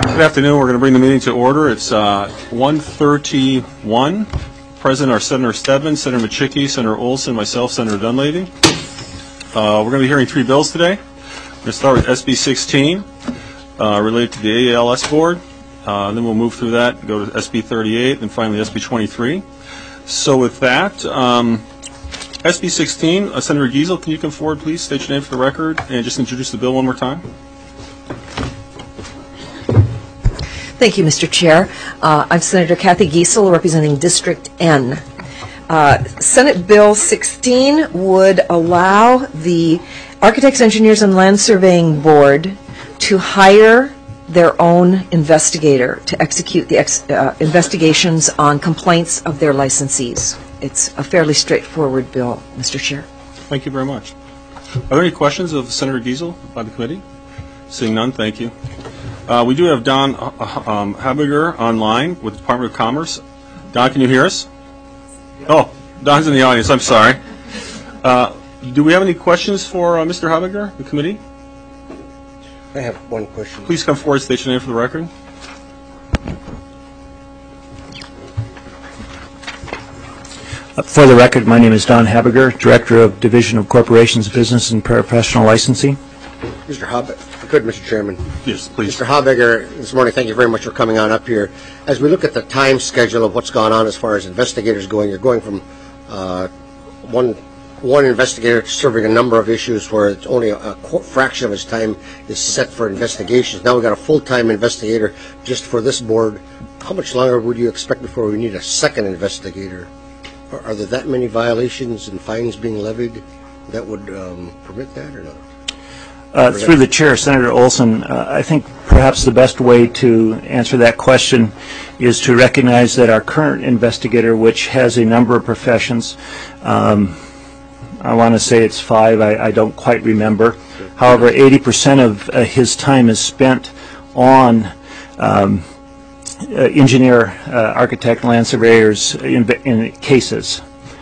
Good afternoon. We're going to bring the meeting to order. It's 1:31. Present are Senator Steadman, Senator Machicki, Senator Olson, myself, Senator Dunleavy. We're going to be hearing three bills today. We're going to start with SB 16, related to the AALS board. Then we'll move through that, go to SB 38, and finally SB 23. So with that, SB 16, Senator Giesel, can you come forward, please? State your name for the record and just introduce the bill one more time. Thank you, Mr. Chair. I'm Senator Kathy Giesel, representing District N. Senate Bill 16 would allow the Architects, Engineers, and Land Surveying Board to hire their own investigator to execute the investigations on complaints of their licensees. It's a fairly straightforward bill, Mr. Chair. Thank you very much. Are there any questions of Senator Giesel by the committee? Seeing none, thank you. We do have Don Habiger online with the Department of Commerce. Don, can you hear us? Oh, Don's in the audience. I'm sorry. Do we have any questions for Mr. Habiger, the committee? I have one question. Please come forward, state your name for the record. For the record, my name is Don Habiger, Director of Division of Corporations, Business, and Paraprofessional Licensing. Mr. Habiger, good, Mr. Chairman. Yes, please. Mr. Habiger, this morning, thank you very much for coming on up here. As we look at the time schedule of what's gone on as far as investigators going, you're going from one investigator serving a number of issues where it's only a fraction of his time is set for investigations. Now we've got a full-time investigator just for this board. How much longer would you expect before we need a second investigator? Are there that many violations and fines being levied that would permit that or not? Through the chair, Senator Olson, I think perhaps the best way to answer that question is to recognize that our current investigator, which has a number of professions, I want to say it's 5, I don't quite remember. However, 80% of his time is spent on engineer, architect, land surveyors in cases.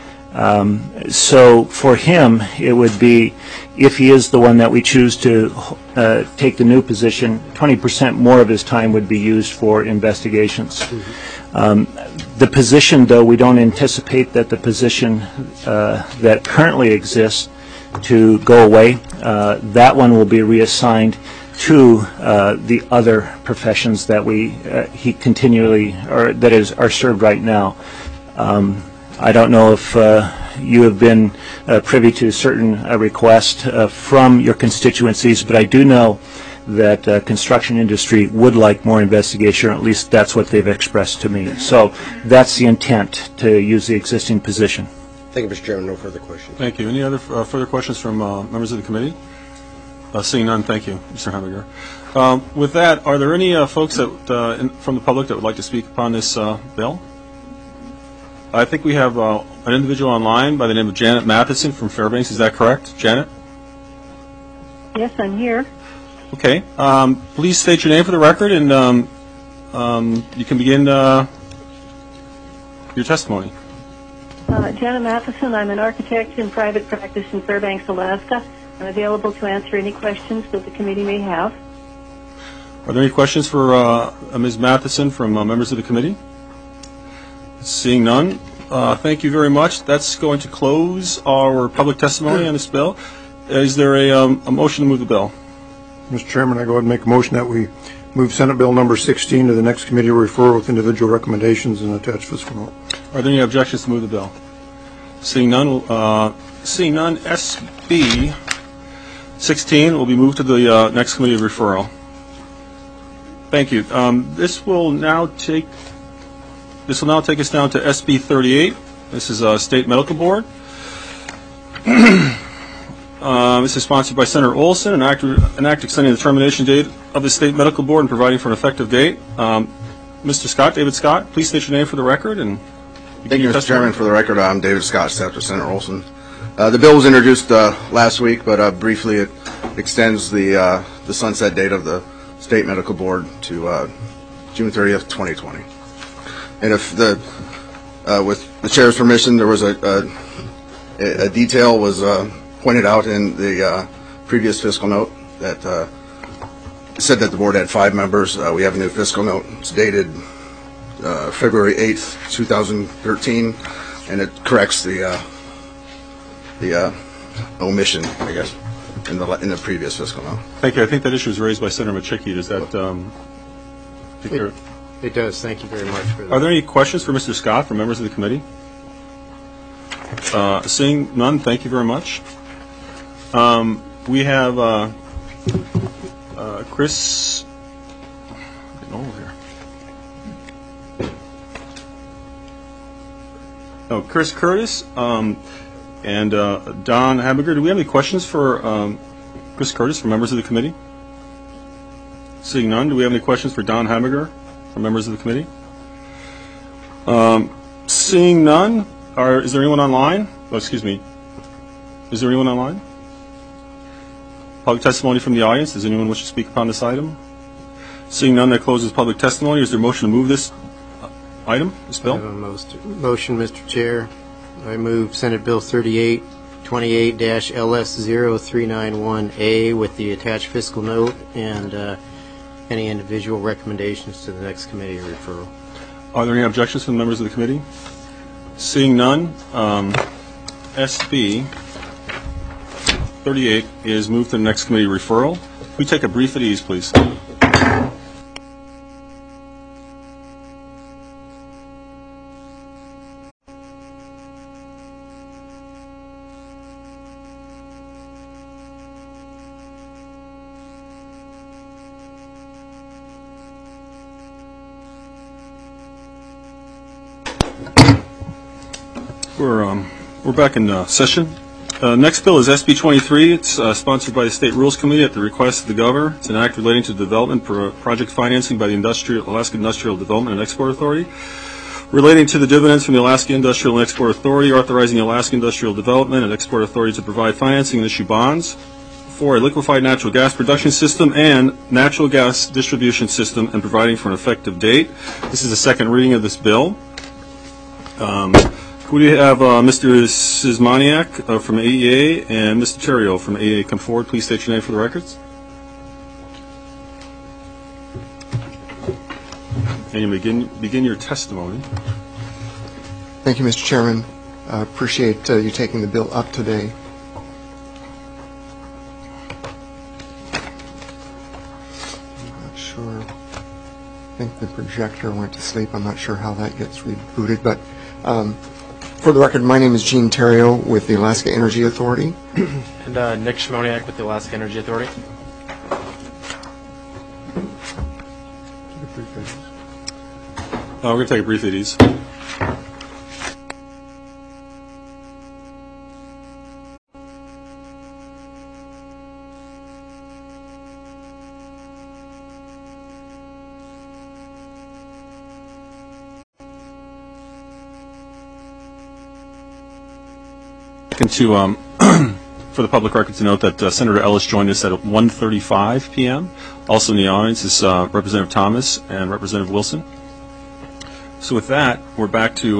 So for him, it would be, if he is the one that we choose to take the new position, 20% more of his time would be used for investigations. The position, though, we don't anticipate that the position that currently exists to go away. That one will be reassigned to the other professions that he continually, or that are served right now. I don't know if you have been privy to certain requests from your constituencies, but I do know that construction industry would like more investigation, or at least that's what they've expressed to me. So that's the intent, to use the existing position. Thank you, Mr. Chairman. No further questions. Thank you. Any other further questions from members of the committee? Seeing none, thank you, Mr. Habiger. With that, are there any folks that, from the public that would like to speak upon this bill? I think we have an individual online by the name of Janet Matheson from Fairbanks. Is that correct, Janet? Yes, I'm here. Okay. Please state your name for the record, and you can begin your testimony. Janet Matheson. I'm an architect in private practice in Fairbanks, Alaska. I'm available to answer any questions that the committee may have. Are there any questions for Ms. Matheson from members of the committee? Seeing none, thank you very much. That's going to close our public testimony on this bill. Is there a motion to move the bill? Mr. Chairman, I go ahead and make a motion that we move Senate Bill number 16 to the next committee referral with individual recommendations and attached fiscal note. Are there any objections to move the bill? Seeing none, SB 16 will be moved to the next committee of referral. Thank you. This will now take us down to SB 38. This is State Medical Board. This is sponsored by Senator Olson, an act extending the termination date of the State Medical Board and providing for an effective date. Mr. Scott, David Scott, please state your name for the record. And thank you, Mr. Chairman. For the record, I'm David Scott, staff to Senator Olson. The bill was introduced last week, but briefly it extends the sunset date of the State Medical Board to June 30th, 2020. And if with the chair's permission, there was a detail was pointed out in the previous fiscal note that said that the board had 5 members. We have a new fiscal note. It's dated February 8th, 2013, and it corrects the omission, I guess, in the previous fiscal note. Thank you. I think that issue was raised by Senator Machicki. Does that It does. Thank you very much for that. Are there any questions for Mr. Scott from members of the committee? Seeing none, thank you very much. We have Chris. Getting over here. Oh, Chris Curtis and Don Habiger. Do we have any questions for Chris Curtis from members of the committee? Seeing none, do we have any questions for Don Habiger from members of the committee? Seeing none, is there anyone online? Oh, excuse me. Is there anyone online? Public testimony from the audience. Does anyone wish to speak upon this item? Seeing none, that closes public testimony. Is there a motion to move this item, this bill? I have a motion, Mr. Chair. I move Senate Bill 3828-LS0391A with the attached fiscal note and any individual recommendations to the next committee referral. Are there any objections from the members of the committee? Seeing none, SB 38 is moved to the next committee referral. Can we take a brief at ease, please? We're back in session. Next bill is SB 23. It's sponsored by the State Rules Committee at the request of the Governor. It's an act relating to development project financing by the Alaska Industrial Development and Export Authority, relating to the dividends from the Alaska Industrial and Export Authority, authorizing the Alaska Industrial Development and Export Authority to provide financing and issue bonds for a liquefied natural gas production system and natural gas distribution system, and providing for an effective date. This is the second reading of this bill. Could we have Mr. Szymanyak from AEA and Mr. Terrio from AEA come forward? Please state your name for the records. And you begin your testimony. Thank you, Mr. Chairman. I appreciate you taking the bill up today. I'm not sure. I think the projector went to sleep. I'm not sure how that gets rebooted, but for the record, my name is Gene Terrio with the Alaska Energy Authority. And Nick Shimoniak with the Alaska Energy Authority. We're going to take a brief at ease. To, for the public record, to note that Senator Ellis joined us at 1:35 p.m. Also in the audience is Representative Thomas and Representative Wilson. So with that, we're back to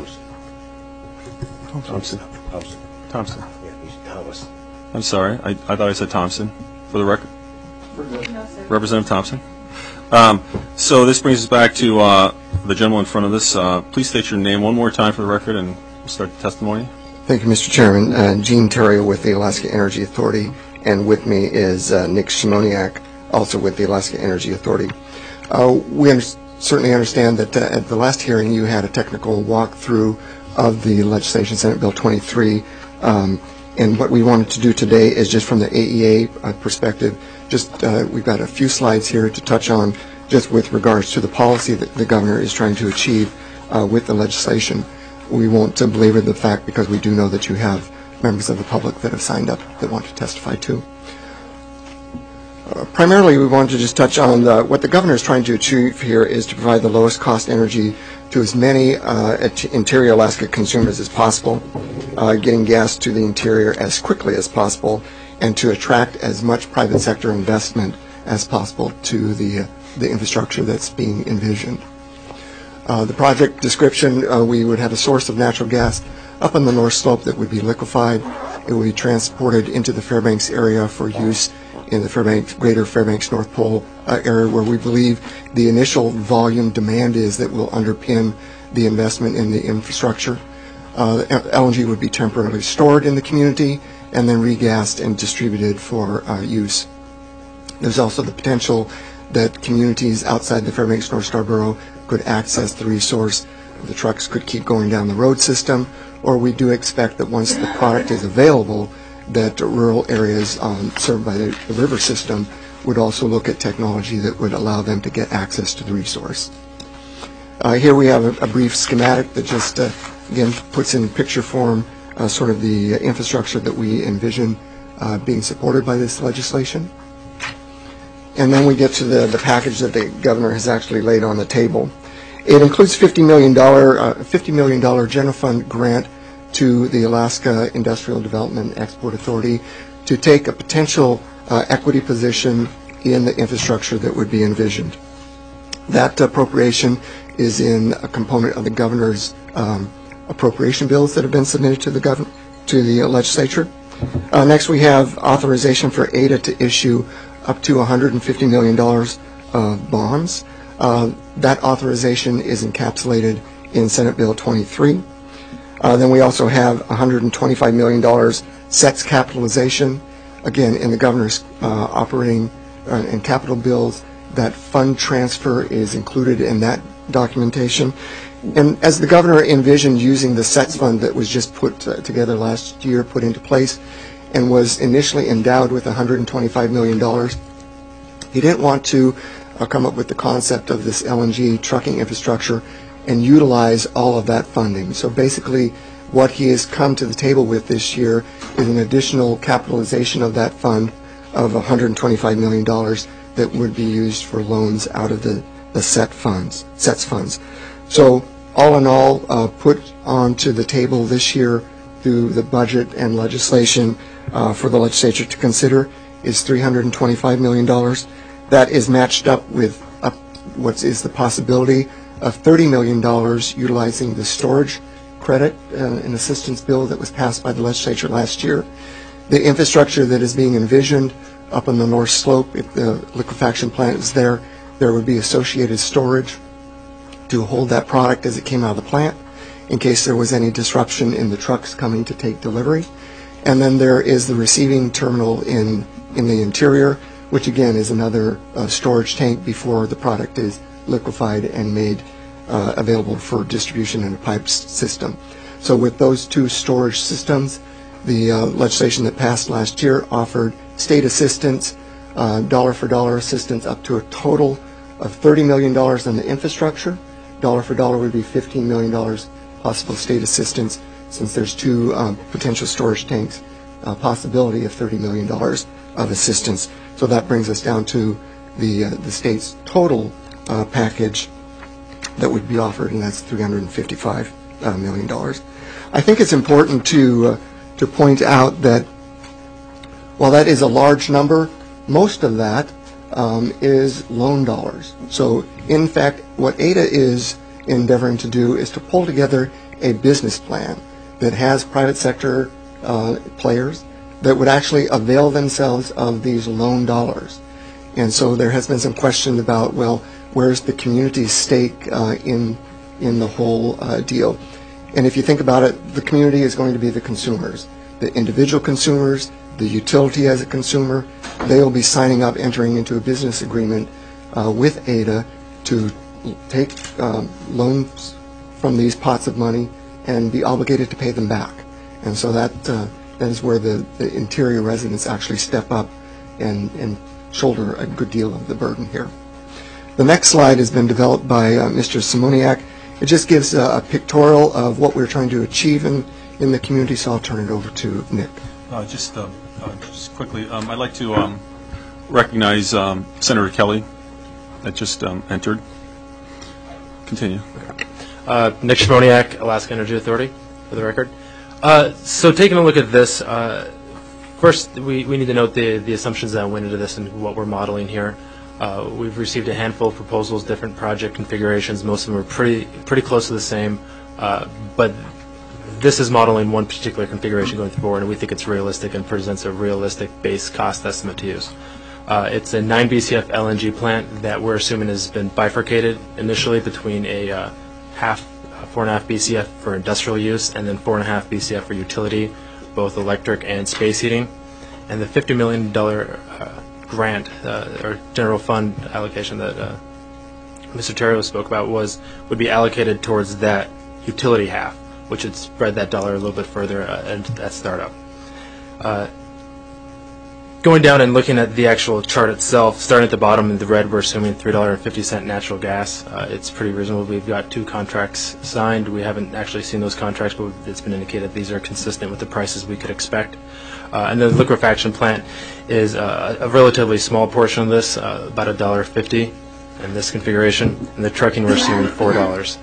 Thompson. Yeah, he's Thomas. I'm sorry, I thought I said Thompson. For the record, Representative Thompson. So this brings us back to the gentleman in front of us. Please state your name one more time for the record, and we'll start the testimony. Thank you, Mr. Chairman. Gene Terrio with the Alaska Energy Authority, and with me is Nick Shimoniak, also with the Alaska Energy Authority. We certainly understand that at the last hearing you had a technical walkthrough of the legislation, Senate Bill 23, and what we wanted to do today is just from the AEA perspective, we've got a few slides here to touch on just with regards to the policy that the Governor is trying to achieve with the legislation. We won't belabor the fact because we do know that you have members of the public that have signed up that want to testify too. Primarily, we wanted to just touch on what the Governor is trying to achieve here is to provide the lowest cost energy to as many interior Alaska consumers as possible, getting gas to the interior as quickly as possible, and to attract as much private sector investment as possible to the infrastructure that's being envisioned. The project description, we would have a source of natural gas up on the north slope that would be liquefied. It would be transported into the Fairbanks area for use in the greater Fairbanks North Pole area, where we believe the initial volume demand is that will underpin the investment in the infrastructure. LNG would be temporarily stored in the community and then regassed and distributed for use. There's also the potential that communities outside the Fairbanks North Scarborough could access the resource. The trucks could keep going down the road system, or we do expect that once the product is available, that rural areas served by the river system would also look at technology that would allow them to get access to the resource. Here we have a brief schematic that just, again, puts in picture form sort of the infrastructure that we envision being supported by this legislation. And then we get to the package that the governor has actually laid on the table. It includes $50 million general fund grant to the Alaska Industrial Development Export Authority to take a potential equity position in the infrastructure that would be envisioned. That appropriation is in a component of the governor's appropriation bills that have been submitted to the legislature. Next, we have authorization for ADA to issue up to $150 million of bonds. That authorization is encapsulated in Senate Bill 23. Then we also have $125 million sets capitalization. Again, in the governor's operating and capital bills, that fund transfer is included in that documentation. And as the governor envisioned using the SETS fund that was just put together last year, put into place, and was initially endowed with $125 million, he didn't want to come up with the concept of this LNG trucking infrastructure and utilize all of that funding. So basically, what he has come to the table with this year is an additional capitalization of that fund of $125 million that would be used for loans out of the SETS funds. So all in all, put onto the table this year through the budget and legislation for the legislature to consider is $325 million. That is matched up with what is the possibility of $30 million utilizing the storage credit and assistance bill that was passed by the legislature last year. The infrastructure that is being envisioned up on the north slope, if the liquefaction plant is there, there would be associated storage to hold that product as it came out of the plant in case there was any disruption in the trucks coming to take delivery. And then there is the receiving terminal in the interior, which again is another storage tank before the product is liquefied and made available for distribution in a pipe system. So with those two storage systems, the legislation that passed last year offered state assistance, dollar for dollar assistance up to a total of $30 million on the infrastructure. Dollar for dollar would be $15 million possible state assistance, since there's two potential storage tanks, possibility of $30 million of assistance. So that brings us down to the state's total package that would be offered, and that's $355 million. I think it's important to point out that while that is a large number, most of that is loan dollars. So in fact, what ADA is endeavoring to do is to pull together a business plan that has private sector players that would actually avail themselves of these loan dollars. And so there has been some question about, well, where's the community's stake in the whole deal? And if you think about it, the community is going to be the consumers, the individual consumers, the utility as a consumer. They will be signing up, entering into a business agreement with ADA to take loans from these pots of money and be obligated to pay them back. And so that is where the interior residents actually step up and shoulder a good deal of the burden here. The next slide has been developed by Mr. Simoniak. It just gives a pictorial of what we're trying to achieve in the community, so I'll turn it over to Nick. Just quickly, I'd like to recognize Senator Kelly that just entered. Continue. Nick Shimoniak, Alaska Energy Authority, for the record. So taking a look at this, first we need to note the assumptions that went into this and what we're modeling here. We've received a handful of proposals, different project configurations. Most of them are pretty close to the same, but this is modeling one particular configuration going forward, and we think it's realistic and presents a realistic base cost estimate to use. It's a 9 BCF LNG plant that we're assuming has been bifurcated initially between a 4.5 BCF for industrial use and then 4.5 BCF for utility, both electric and space heating. And the $50 million grant or general fund allocation that Mr. Terrio spoke about would be allocated towards that utility half, which would spread that dollar a little bit further at startup. Going down and looking at the actual chart itself, starting at the bottom in the red, we're assuming $3.50 natural gas. It's pretty reasonable. We've got 2 contracts signed. We haven't actually seen those contracts, but it's been indicated these are consistent with the prices we could expect. And the liquefaction plant is a relatively small portion of this, about $1.50 in this configuration. And the trucking, we're assuming $4.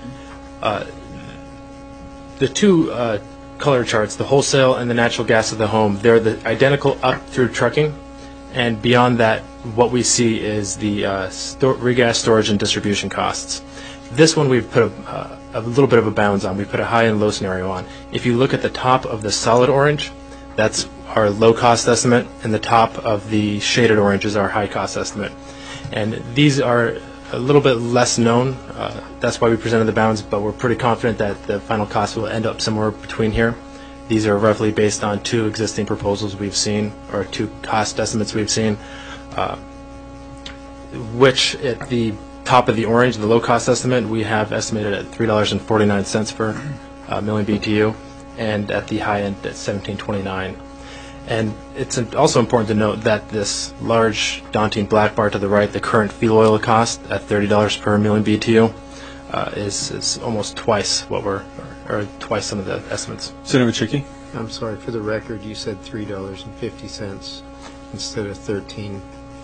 The 2 color charts, the wholesale and the natural gas of the home, they're identical up through trucking, and beyond that what we see is the regas storage and distribution costs. This one we've put a little bit of a bounds on. We put a high and low scenario on. If you look at the top of the solid orange, that's our low cost estimate, and the top of the shaded orange is our high cost estimate. And these are a little bit less known. That's why we presented the bounds, but we're pretty confident that the final cost will end up somewhere between here. These are roughly based on 2 existing proposals we've seen, or 2 cost estimates we've seen, which at the top of the orange, the low cost estimate, we have estimated at $3.49 per million BTU, and at the high end at $17.29. And it's also important to note that this large, daunting black bar to the right, the current fuel oil cost at $30 per million BTU, is almost twice what or twice some of the estimates. Senator Chickie? I'm sorry, for the record, you said $3.50 instead of $13.49.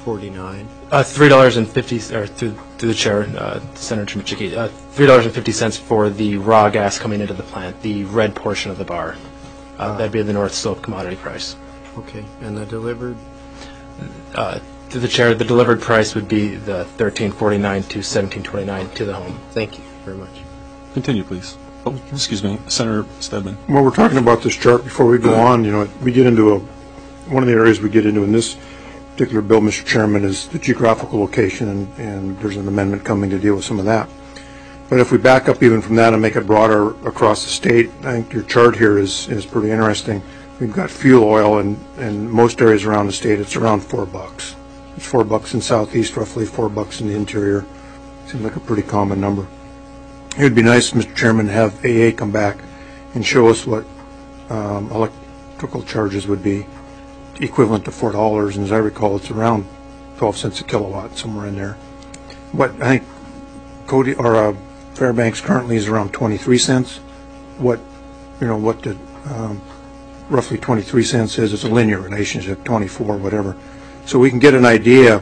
$3.50, or through the chair, Senator Chickie, $3.50 for the raw gas coming into the plant, the red portion of the bar. That'd be the North Slope commodity price. Okay, and the delivered? To the chair, the delivered price would be the $13.49 to $17.29 to the home. Thank you very much. Continue, please. Oh, excuse me, Senator Stedman. Well, we're talking about this chart before we go on. You know, we get into one of the areas we get into in this particular bill, Mr. Chairman, is the geographical location, and there's an amendment coming to deal with some of that. But if we back up even from that and make it broader across the state, I think your chart here is pretty interesting. We've got fuel oil in most areas around the state. It's around $4. It's $4 in southeast, roughly $4 in the interior. Seems like a pretty common number. It would be nice, Mr. Chairman, to have AA come back and show us what electrical charges would be equivalent to $4. And as I recall, it's around 12 cents a kilowatt, somewhere in there. But I think Cody or Fairbanks currently is around 23 cents. What the roughly 23 cents is, it's a linear relationship, 24, whatever. So we can get an idea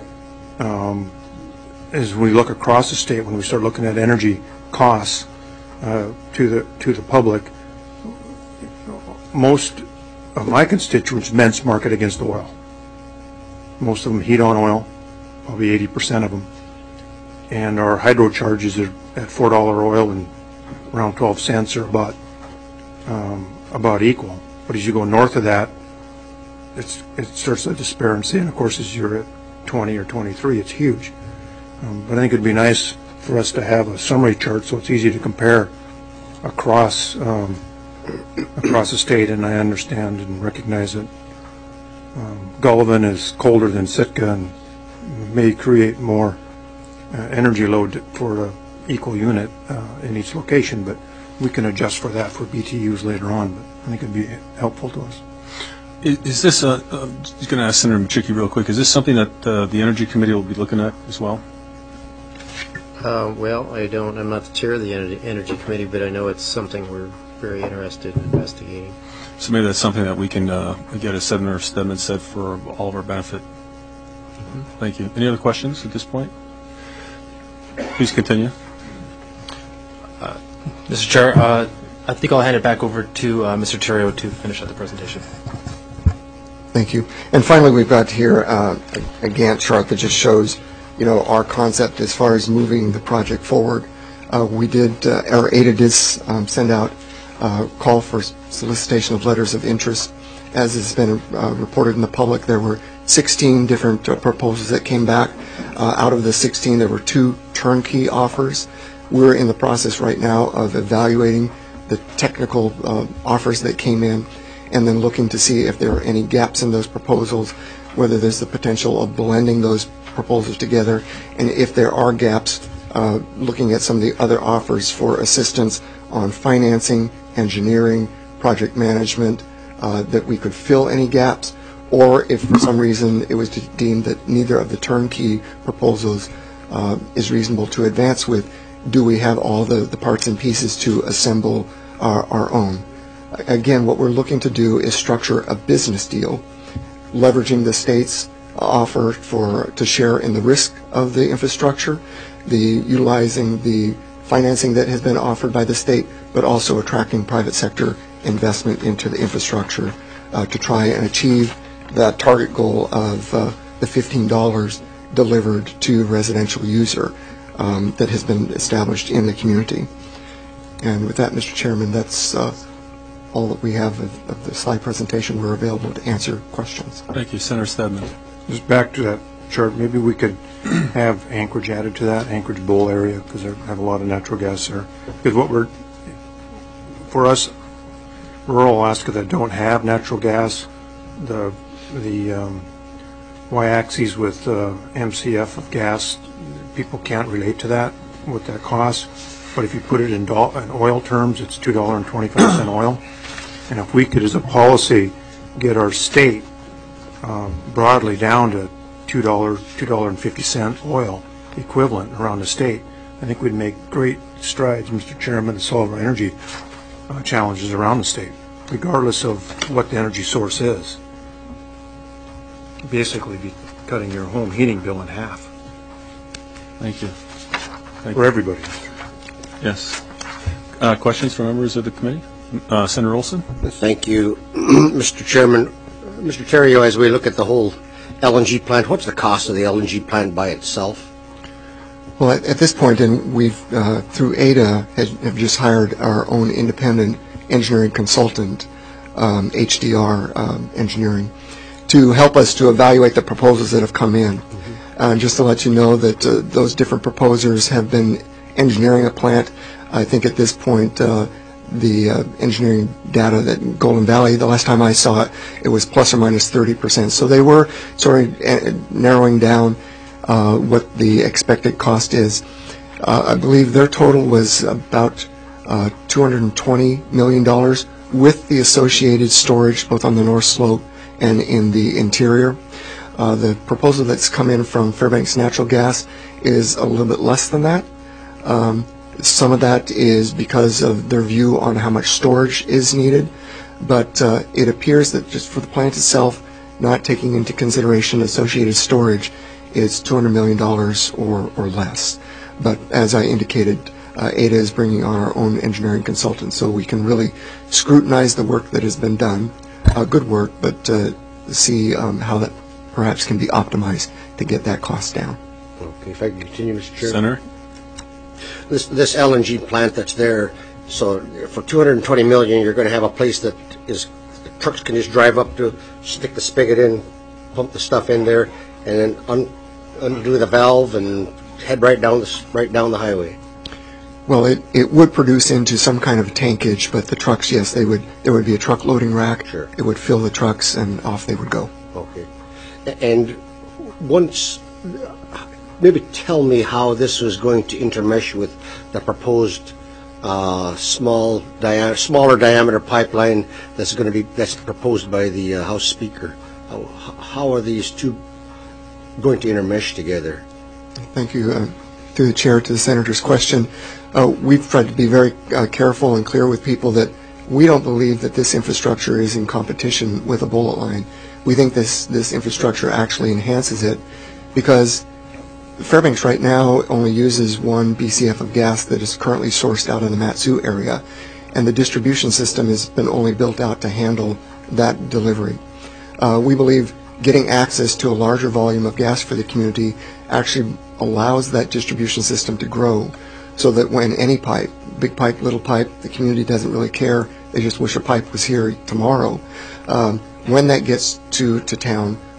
as we look across the state, when we start looking at energy costs to the public. Most of my constituents benchmark it against oil. Most of them heat on oil, probably 80% of them. And our hydro charges are at $4 oil and around 12 cents are about equal. But as you go north of that, it starts to disparity. And of course, as you're at 20 or 23, it's huge. But I think it'd be nice for us to have a summary chart so it's easy to compare across the state. And I understand and recognize that Gullivan is colder than Sitka and may create more energy load for an equal unit in each location, but we can adjust for that for BTUs later on. But I think it'd be helpful to us. Is this, I'm just going to ask Senator Chickie real quick, is this something that the Energy Committee will be looking at as well? Well, I'm not the chair of the Energy Committee, but I know it's something we're very interested in investigating. So maybe that's something that we can get, as Senator Stedman said, for all of our benefit. Thank you. Any other questions at this point? Please continue. Mr. Chair, I think I'll hand it back over to Mr. Terrio to finish up the presentation. Thank you. And finally, we've got here a Gantt chart that just shows, our concept as far as moving the project forward. We did, our ADA did send out a call for solicitation of letters of interest. As has been reported in the public, there were 16 different proposals that came back. Out of the 16, there were 2 turnkey offers. We're in the process right now of evaluating the technical offers that came in and then looking to see if there are any gaps in those proposals, whether there's the potential of blending those proposals together, and if there are gaps, looking at some of the other offers for assistance on financing, engineering, project management, that we could fill any gaps, or if for some reason it was deemed that neither of the turnkey proposals is reasonable to advance with, do we have all the parts and pieces to assemble our own? Again, what we're looking to do is structure a business deal, leveraging the state's offer to share in the risk of the infrastructure, utilizing the financing that has been offered by the state, but also attracting private sector investment into the infrastructure to try and achieve that target goal of the $15 delivered to residential user that has been established in the community. And with that, Mr. Chairman, that's all that we have of the slide presentation. We're available to answer questions. Thank you, Senator Stedman. Just back to that chart, maybe we could have Anchorage added to that, Anchorage Bowl area, because they have a lot of natural gas there. Because for us, rural Alaska that don't have natural gas, the y-axis with MCF of gas, people can't relate to that, what that costs. But if you put it in oil terms, it's $2.25 oil. And if we could, as a policy, get our state broadly down to $2.50 oil equivalent around the state, I think we'd make great strides, Mr. Chairman, to solve our energy challenges around the state, regardless of what the energy source is. Basically be cutting your home heating bill in half. Thank you. For everybody. Yes. Questions from members of the committee? Senator Olson? Thank you, Mr. Chairman. Mr. Terrio, as we look at the whole LNG plant, what's the cost of the LNG plant by itself? Well, at this point, and we've, through ADA, have just hired our own independent engineering consultant, HDR Engineering, to help us to evaluate the proposals that have come in. Just to let you know that those different proposers have been engineering a plant. I think at this point, the engineering data that Golden Valley, the last time I saw it, it was plus or minus 30%. So they were sort of narrowing down what the expected cost is. I believe their total was about $220 million with the associated storage both on the North Slope and in the interior. The proposal that's come in from Fairbanks Natural Gas is a little bit less than that. Some of that is because of their view on how much storage is needed, but it appears that just for the plant itself, not taking into consideration associated storage, is $200 million or less. But as I indicated, ADA is bringing on our own engineering consultant, so we can really scrutinize the work that has been done, good work, but see how that perhaps can be optimized to get that cost down. Okay, if I can continue, Mr. Chairman. Senator? This LNG plant that's there, so for $220 million, you're going to have a place that is, the trucks can just drive up to, stick the spigot in, pump the stuff in there, and then undo the valve and head right down the highway. Well, it would produce into some kind of tankage, but the trucks, yes, there would be a truck loading rack. Sure. It would fill the trucks, and off they would go. Okay. And once, maybe tell me how this was going to intermesh with the proposed smaller diameter pipeline that's proposed by the House Speaker. How are these two going to intermesh together? Thank you. Through the chair to the senator's question, we've tried to be very careful and clear with people that we don't believe that this infrastructure is in competition with a bullet line. We think this infrastructure actually enhances it because Fairbanks right now only uses 1 BCF of gas that is currently sourced out of the Mat-Su area, and the distribution system has been only built out to handle that delivery. We believe getting access to a larger volume of gas for the community actually allows that distribution system to grow so that when any pipe, big pipe, little pipe, the community doesn't really care. They just wish a pipe was here tomorrow. When that gets to town,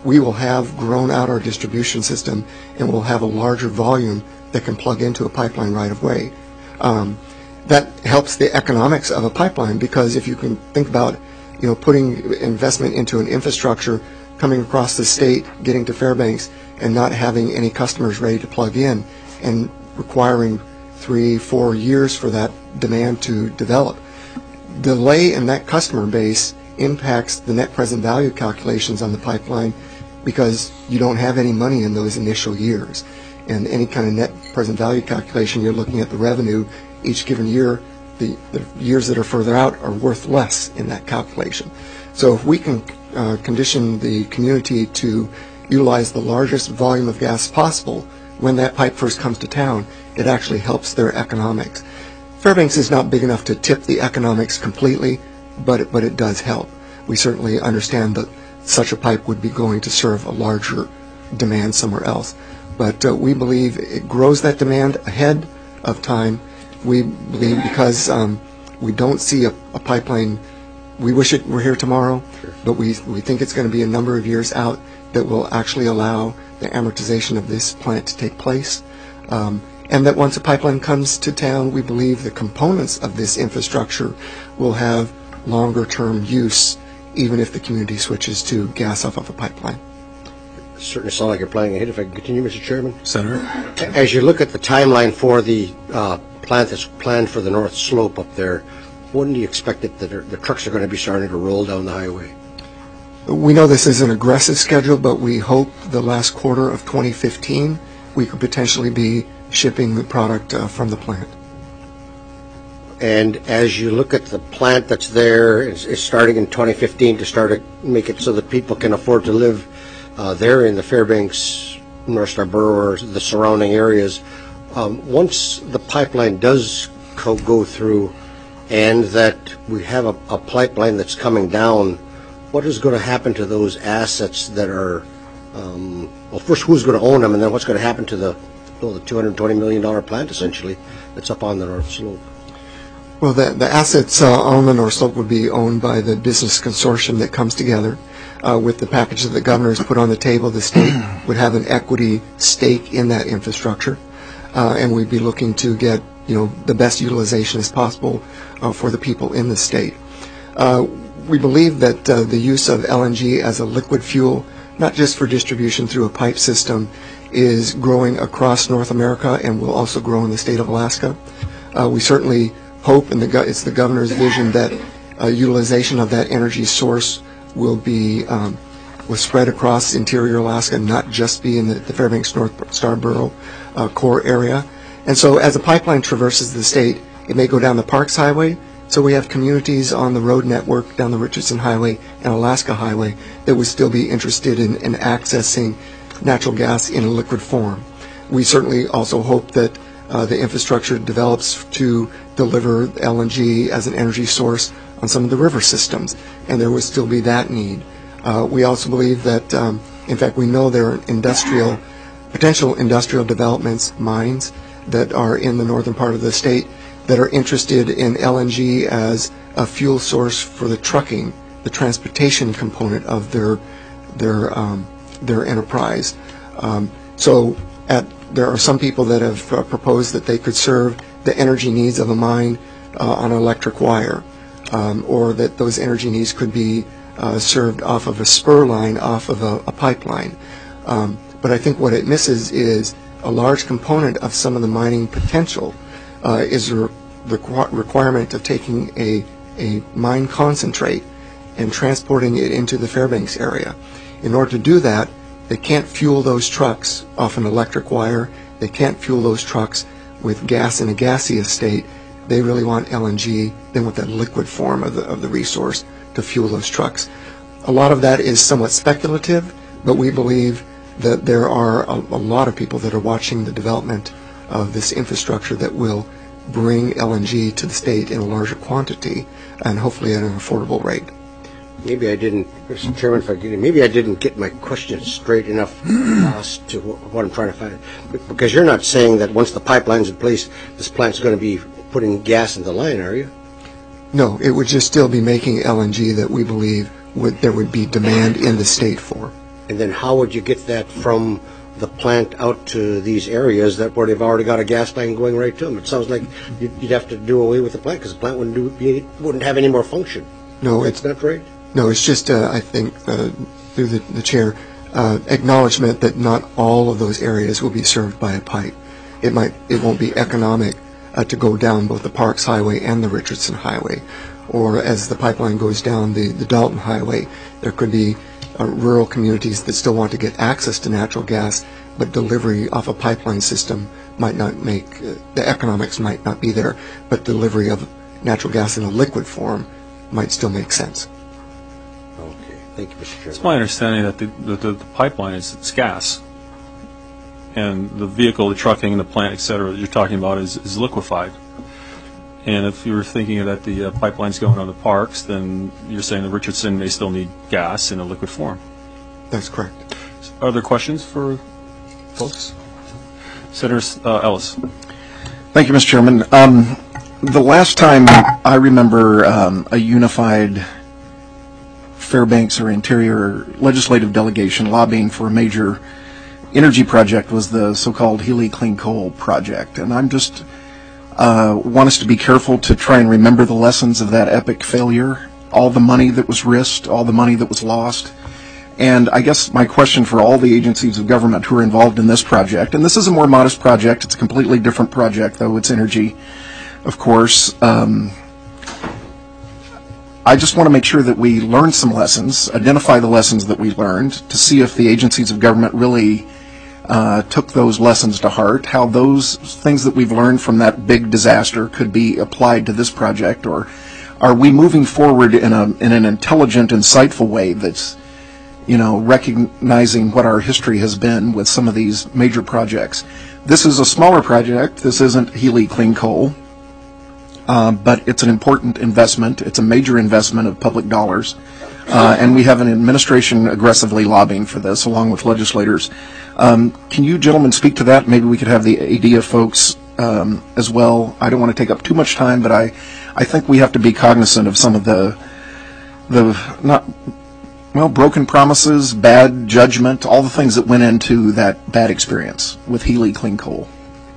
we will have grown out our distribution system and we'll have a larger volume that can plug into a pipeline right of way. That helps the economics of a pipeline, because if you can think about, putting investment into an infrastructure, coming across the state, getting to Fairbanks, and not having any customers ready to plug in, and requiring 3-4 years for that demand to develop. Delay in that customer base impacts the net present value calculations on the pipeline, because you don't have any money in those initial years. And any kind of net present value calculation, you're looking at the revenue each given year. The years that are further out are worth less in that calculation. So if we can condition the community to utilize the largest volume of gas possible when that pipe first comes to town, it actually helps their economics. Fairbanks is not big enough to tip the economics completely, but it does help. We certainly understand that such a pipe would be going to serve a larger demand somewhere else. But we believe it grows that demand ahead of time. We believe because we don't see a pipeline, we wish it were here tomorrow, but we think it's going to be a number of years out that will actually allow the amortization of this plant to take place. And that once a pipeline comes to town, we believe the components of this infrastructure will have longer term use, even if the community switches to gas off of a pipeline. Certainly sound like you're planning ahead. If I can continue, Mr. Chairman. Senator? As you look at the timeline for the plant that's planned for the North Slope up there, when do you expect that the trucks are going to be starting to roll down the highway? We know this is an aggressive schedule, but we hope the last quarter of 2015 we could potentially be shipping the product from the plant. And as you look at the plant that's there, it's starting in 2015 to start to make it so that people can afford to live there in the Fairbanks, North Starborough, or the surrounding areas. Once the pipeline does go through, and that we have a pipeline that's coming down, what is going to happen to those assets that are, well, first, who's going to own them, and then what's going to happen to the $220 million plant, essentially, that's up on the North Slope? Well, the assets on the North Slope would be owned by the business consortium that comes together. With the package that the governor has put on the table, the state would have an equity stake in that infrastructure, and we'd be looking to get the best utilization as possible for the people in the state. We believe that the use of LNG as a liquid fuel, not just for distribution through a pipe system, is growing across North America and will also grow in the state of Alaska. We certainly hope, and it's the governor's vision, that utilization of that energy source will spread across interior Alaska, not just be in the Fairbanks North Starborough core area. And so as a pipeline traverses the state, it may go down the Parks Highway, so we have communities on the road network down the Richardson Highway and Alaska Highway that would still be interested in accessing natural gas in a liquid form. We certainly also hope that the infrastructure develops to deliver LNG as an energy source on some of the river systems, and there would still be that need. We also believe that, in fact, we know there are potential industrial developments, mines, that are in the northern part of the state that are interested in LNG as a fuel source for the trucking, the transportation component of their enterprise. There are some people that have proposed that they could serve the energy needs of a mine on electric wire, or that those energy needs could be served off of a spur line, off of a pipeline. But I think what it misses is a large component of some of the mining potential is the requirement of taking a mine concentrate and transporting it into the Fairbanks area. In order to do that, they can't fuel those trucks off an electric wire. They can't fuel those trucks with gas in a gaseous state. They really want LNG. They want that liquid form of the resource to fuel those trucks. A lot of that is somewhat speculative, but we believe that there are a lot of people that are watching the development of this infrastructure that will bring LNG to the state in a larger quantity and hopefully at an affordable rate. Maybe I didn't, Mr. Chairman, maybe I didn't get my question straight enough as to what I'm trying to find. Because you're not saying that once the pipeline's in place, this plant's going to be putting gas in the line, are you? No, it would just still be making LNG that we believe there would be demand in the state for. And then how would you get that from the plant out to these areas where they've already got a gas line going right to them? It sounds like you'd have to do away with the plant because the plant wouldn't have any more function. No, That's not right? No, it's just, I think, through the chair, acknowledgement that not all of those areas will be served by a pipe. It won't be economic to go down both the Parks Highway and the Richardson Highway. Or as the pipeline goes down the Dalton Highway, there could be rural communities that still want to get access to natural gas, but delivery off a pipeline system might not make, the economics might not be there, but delivery of natural gas in a liquid form might still make sense. Okay. Thank you, Mr. Chairman. It's my understanding that the pipeline it's gas, and the vehicle, the trucking, the plant, et cetera, that you're talking about is liquefied. And if you're thinking that the pipeline's going on the parks, then you're saying that Richardson may still need gas in a liquid form. That's correct. Are there questions for folks? Senator Ellis. Thank you, Mr. Chairman. The last time I remember a unified Fairbanks or Interior legislative delegation lobbying for a major energy project was the so-called Healy Clean Coal project. And I'm just want us to be careful to try and remember the lessons of that epic failure, all the money that was risked, all the money that was lost. And I guess my question for all the agencies of government who are involved in this project, and this is a more modest project, it's a completely different project, though it's energy, of course. I just want to make sure that we learn some lessons, identify the lessons that we learned, to see if the agencies of government really took those lessons to heart, how those things that we've learned from that big disaster could be applied to this project, or are we moving forward in an intelligent, insightful way that's, recognizing what our history has been with some of these major projects. This is a smaller project. This isn't Healy Clean Coal, but it's an important investment. It's a major investment of public dollars, and we have an administration aggressively lobbying for this, along with legislators. Can you gentlemen speak to that? Maybe we could have the ADA folks as well. I don't want to take up too much time, but I think we have to be cognizant of some of the broken promises, bad judgment, all the things that went into that bad experience with Healy Clean Coal.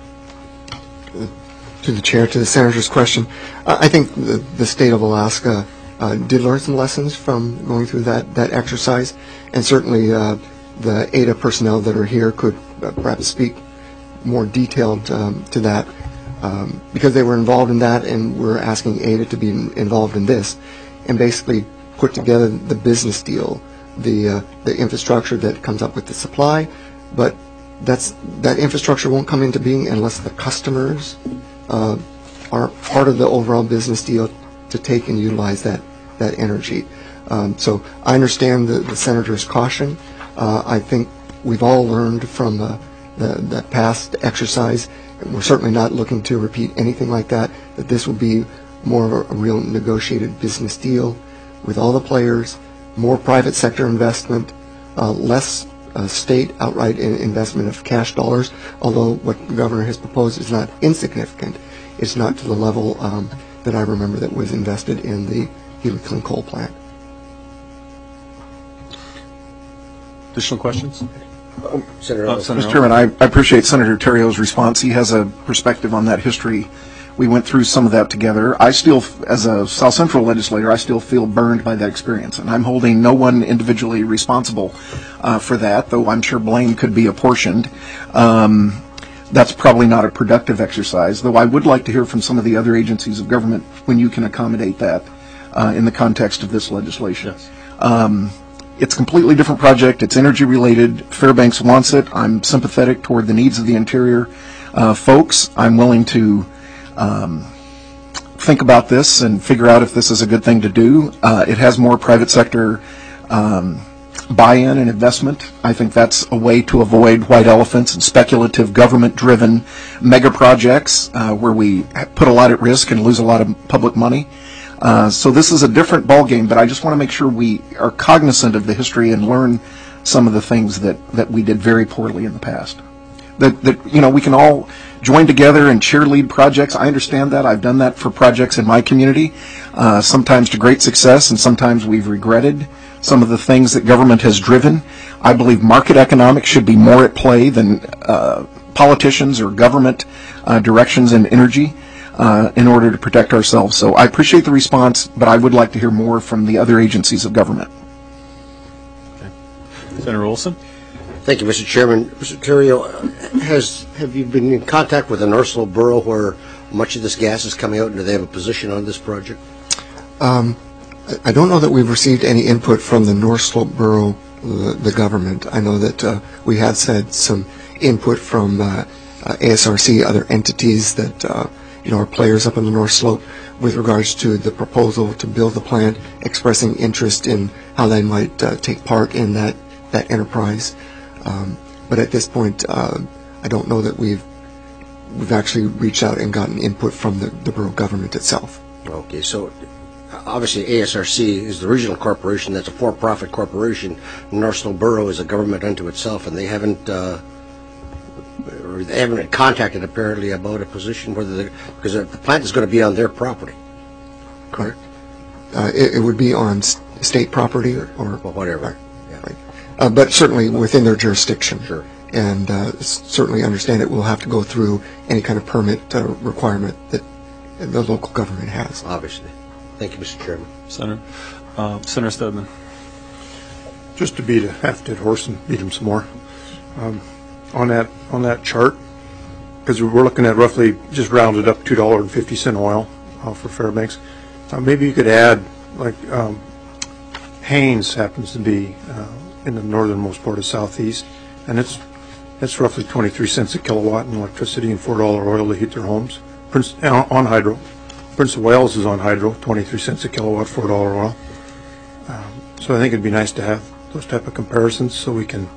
To the chair, to the senator's question, I think the state of Alaska did learn some lessons from going through that exercise, and certainly the ADA personnel that are here could perhaps speak more detailed to that, because they were involved in that, and we're asking ADA to be involved in this, and basically put together the business deal, the infrastructure that comes up with the supply, but that infrastructure won't come into being unless the customers are part of the overall business deal to take and utilize that energy. So I understand the senator's caution. I think we've all learned from the past exercise, and we're certainly not looking to repeat anything like that this will be more of a real negotiated business deal with all the players, more private sector investment, less state outright investment of cash dollars, although what the governor has proposed is not insignificant. It's not to the level that I remember that was invested in the Healy Clean Coal plant. Additional questions? Senator Mr. Chairman, I appreciate Senator Terrio's response. He has a perspective on that history. We went through some of that together. I still, as a South Central legislator, I still feel burned by that experience, and I'm holding no one individually responsible for that, though I'm sure blame could be apportioned. That's probably not a productive exercise, though I would like to hear from some of the other agencies of government when you can accommodate that in the context of this legislation. Yes. It's a completely different project. It's energy related. Fairbanks wants it. I'm sympathetic toward the needs of the interior folks. I'm willing to think about this and figure out if this is a good thing to do. It has more private sector buy-in and investment. I think that's a way to avoid white elephants and speculative government-driven mega projects where we put a lot at risk and lose a lot of public money. So this is a different ballgame, but I just want to make sure we are cognizant of the history and learn some of the things that we did very poorly in the past. That we can all join together and cheerlead projects. I understand that. I've done that for projects in my community, sometimes to great success, and sometimes we've regretted some of the things that government has driven. I believe market economics should be more at play than politicians or government directions in energy in order to protect ourselves. So I appreciate the response, but I would like to hear more from the other agencies of government. Senator Olson? Thank you, Mr. Chairman. Mr. Terrio, have you been in contact with the North Slope Borough where much of this gas is coming out, and do they have a position on this project? I don't know that we've received any input from the North Slope Borough, the government. I know that we have said some input from ASRC, other entities that are players up on the North Slope with regards to the proposal to build the plant, expressing interest in how they might take part in that enterprise. But at this point, I don't know that we've actually reached out and gotten input from the borough government itself. Okay, so obviously ASRC is the regional corporation. That's a for-profit corporation. North Slope Borough is a government unto itself, and they haven't contacted apparently about a position because the plant is going to be on their property. Correct. It would be on state property or whatever. Yeah. Right. But certainly within their jurisdiction. Sure. And certainly understand it will have to go through any kind of permit requirement that the local government has. Obviously. Thank you, Mr. Chairman. Senator Stedman. Just to beat a half-dead horse and beat him some more. On that chart, because we're looking at roughly just rounded up $2.50 oil for Fairbanks. Maybe you could add, like Haines happens to be in the northernmost part of Southeast, and it's roughly 23 cents a kilowatt in electricity and $4 oil to heat their homes on hydro. Prince of Wales is on hydro, 23 cents a kilowatt, $4 oil. So I think it'd be nice to have those type of comparisons so we can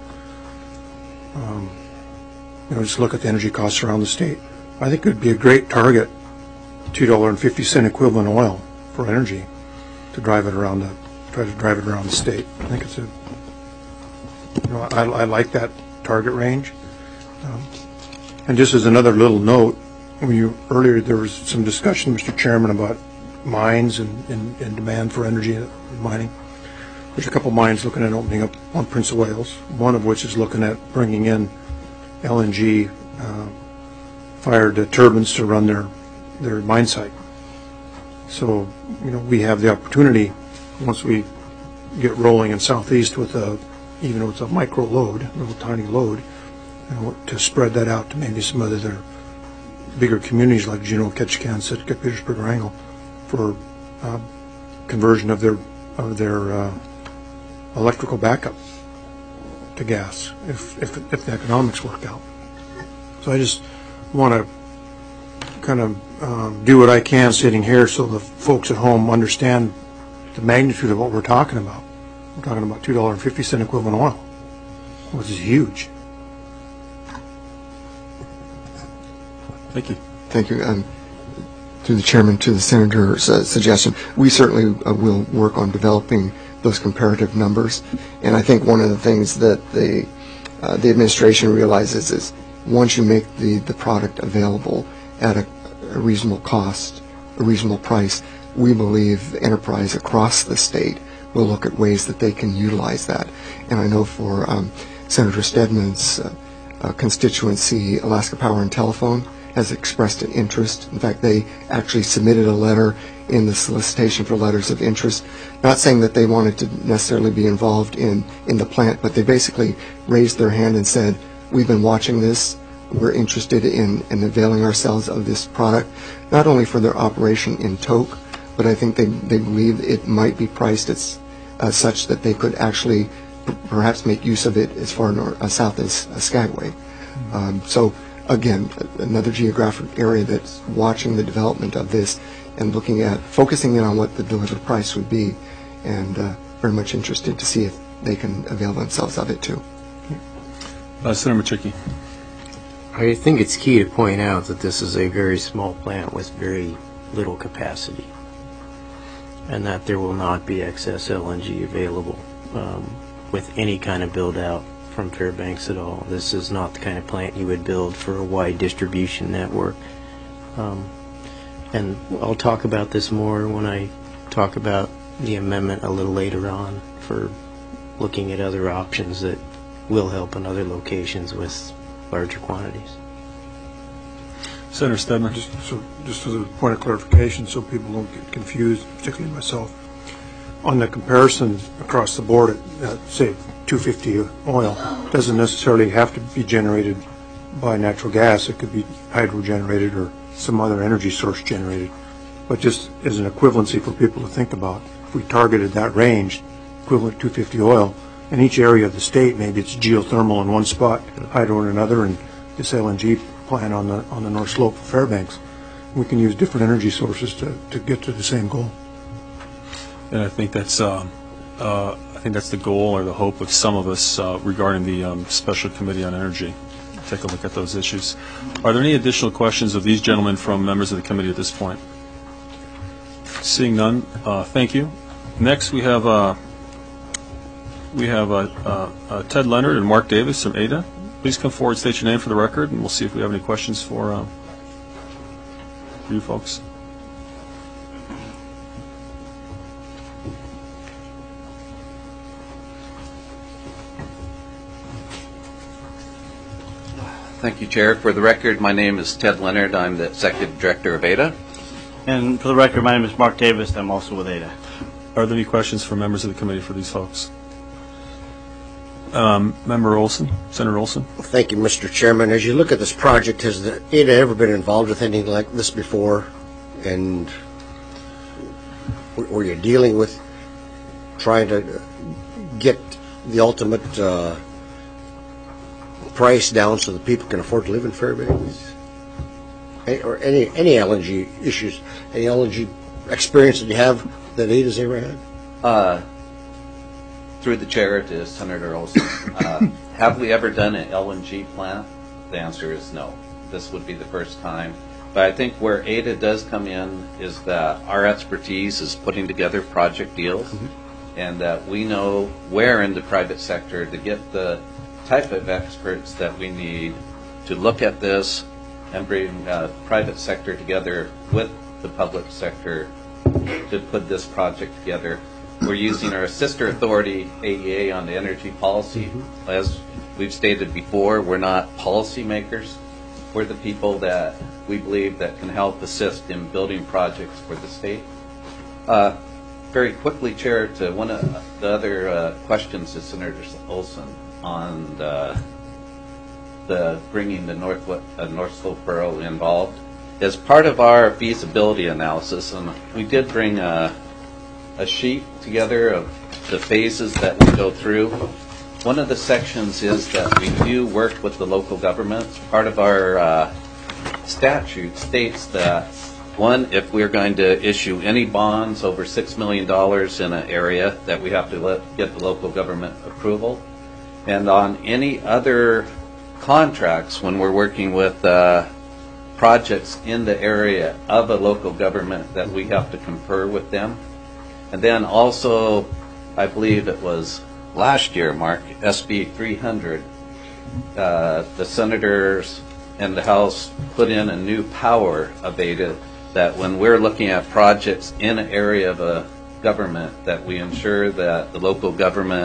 just look at the energy costs around the state. I think it would be a great target, $2.50 equivalent oil for energy to drive it around the state. I think it's I like that target range. And just as another little note, earlier there was some discussion, Mr. Chairman, about mines and demand for energy in mining. There's a couple mines looking at opening up on Prince of Wales, one of which is looking at bringing in LNG fired turbines to run their mine site. So, we have the opportunity, once we get rolling in Southeast with even though it's a micro load, a little tiny load, to spread that out to maybe some other bigger communities like Juneau, Ketchikan, Sitka, Petersburg, Wrangell for conversion of their electrical backup to gas if the economics work out. So I just want to kind of do what I can sitting here so the folks at home understand the magnitude of what we're talking about. We're talking about $2.50 equivalent oil, which is huge. Thank you. Thank you. To the chairman, to the senator's suggestion, we certainly will work on developing those comparative numbers. And I think one of the things that the administration realizes is once you make the product available at a reasonable cost, a reasonable price, we believe the enterprise across the state will look at ways that they can utilize that. And I know for Senator Stedman's constituency, Alaska Power and Telephone has expressed an interest. In fact, they actually submitted a letter in the solicitation for letters of interest, not saying that they wanted to necessarily be involved in the plant, but they basically raised their hand and said, we've been watching this, we're interested in availing ourselves of this product, not only for their operation in Tok, but I think they believe it might be priced as such that they could actually perhaps make use of it as far south as Skagway. So again, another geographic area that's watching the development of this and focusing in on what the delivered price would be, and very much interested to see if they can avail themselves of it too. Senator Machicky. I think it's key to point out that this is a very small plant with very little capacity, and that there will not be excess LNG available with any kind of build-out from Fairbanks at all. This is not the kind of plant you would build for a wide distribution network. And I'll talk about this more when I talk about the amendment a little later on for looking at other options that will help in other locations with larger quantities. Senator Stedman. Just as a point of clarification, so people don't get confused, particularly myself, on the comparison across the board at say 250 oil, doesn't necessarily have to be generated by natural gas. It could be hydro generated or some other energy source generated. But just as an equivalency for people to think about, if we targeted that range, equivalent 250 oil, in each area of the state, maybe it's geothermal in one spot, hydro in another, and this LNG plant on the North Slope of Fairbanks. We can use different energy sources to get to the same goal. And I think that's the goal or the hope of some of us regarding the Special Committee on Energy. Take a look at those issues. Are there any additional questions of these gentlemen from members of the committee at this point? Seeing none, thank you. Next, we have Ted Leonard and Mark Davis from ADA. Please come forward, state your name for the record, and we'll see if we have any questions for you folks. Thank you, Chair. For the record, my name is Ted Leonard. I'm the Executive Director of ADA. And for the record, my name is Mark Davis. I'm also with ADA. Are there any questions for members of the committee for these folks? Member Olson, Senator Olson. Thank you, Mr. Chairman. As you look at this project, has the ADA ever been involved with anything like this before? And were you dealing with trying to get the ultimate price down so that people can afford to live in Fairbanks? Or any LNG issues, any LNG experience that you have that ADA's ever had? Through the chair to Senator Olson, have we ever done an LNG plant? The answer is no. This would be the first time. But I think where ADA does come in is that our expertise is putting together project deals, and that we know where in the private sector to get the type of experts that we need to look at this and bring private sector together with the public sector to put this project together. We're using our sister authority, AEA, on the energy policy. As we've stated before, we're not policy makers. We're the people that we believe that can help assist in building projects for the state. Very quickly, Chair, to one of the other questions to Senator Olson on the bringing the North Slope Borough involved. As part of our feasibility analysis, and we did bring a sheet together of the phases that we go through. One of the sections is that we do work with the local governments. Part of our statute states that, one, if we're going to issue any bonds over $6 million in an area, that we have to get the local government approval. And on any other contracts, when we're working with projects in the area of a local government, that we have to confer with them. And then also, I believe it was last year, Mark, SB 300, the senators and the House put in a new power of ADA that when we're looking at projects in an area of a government, that we ensure that the local government,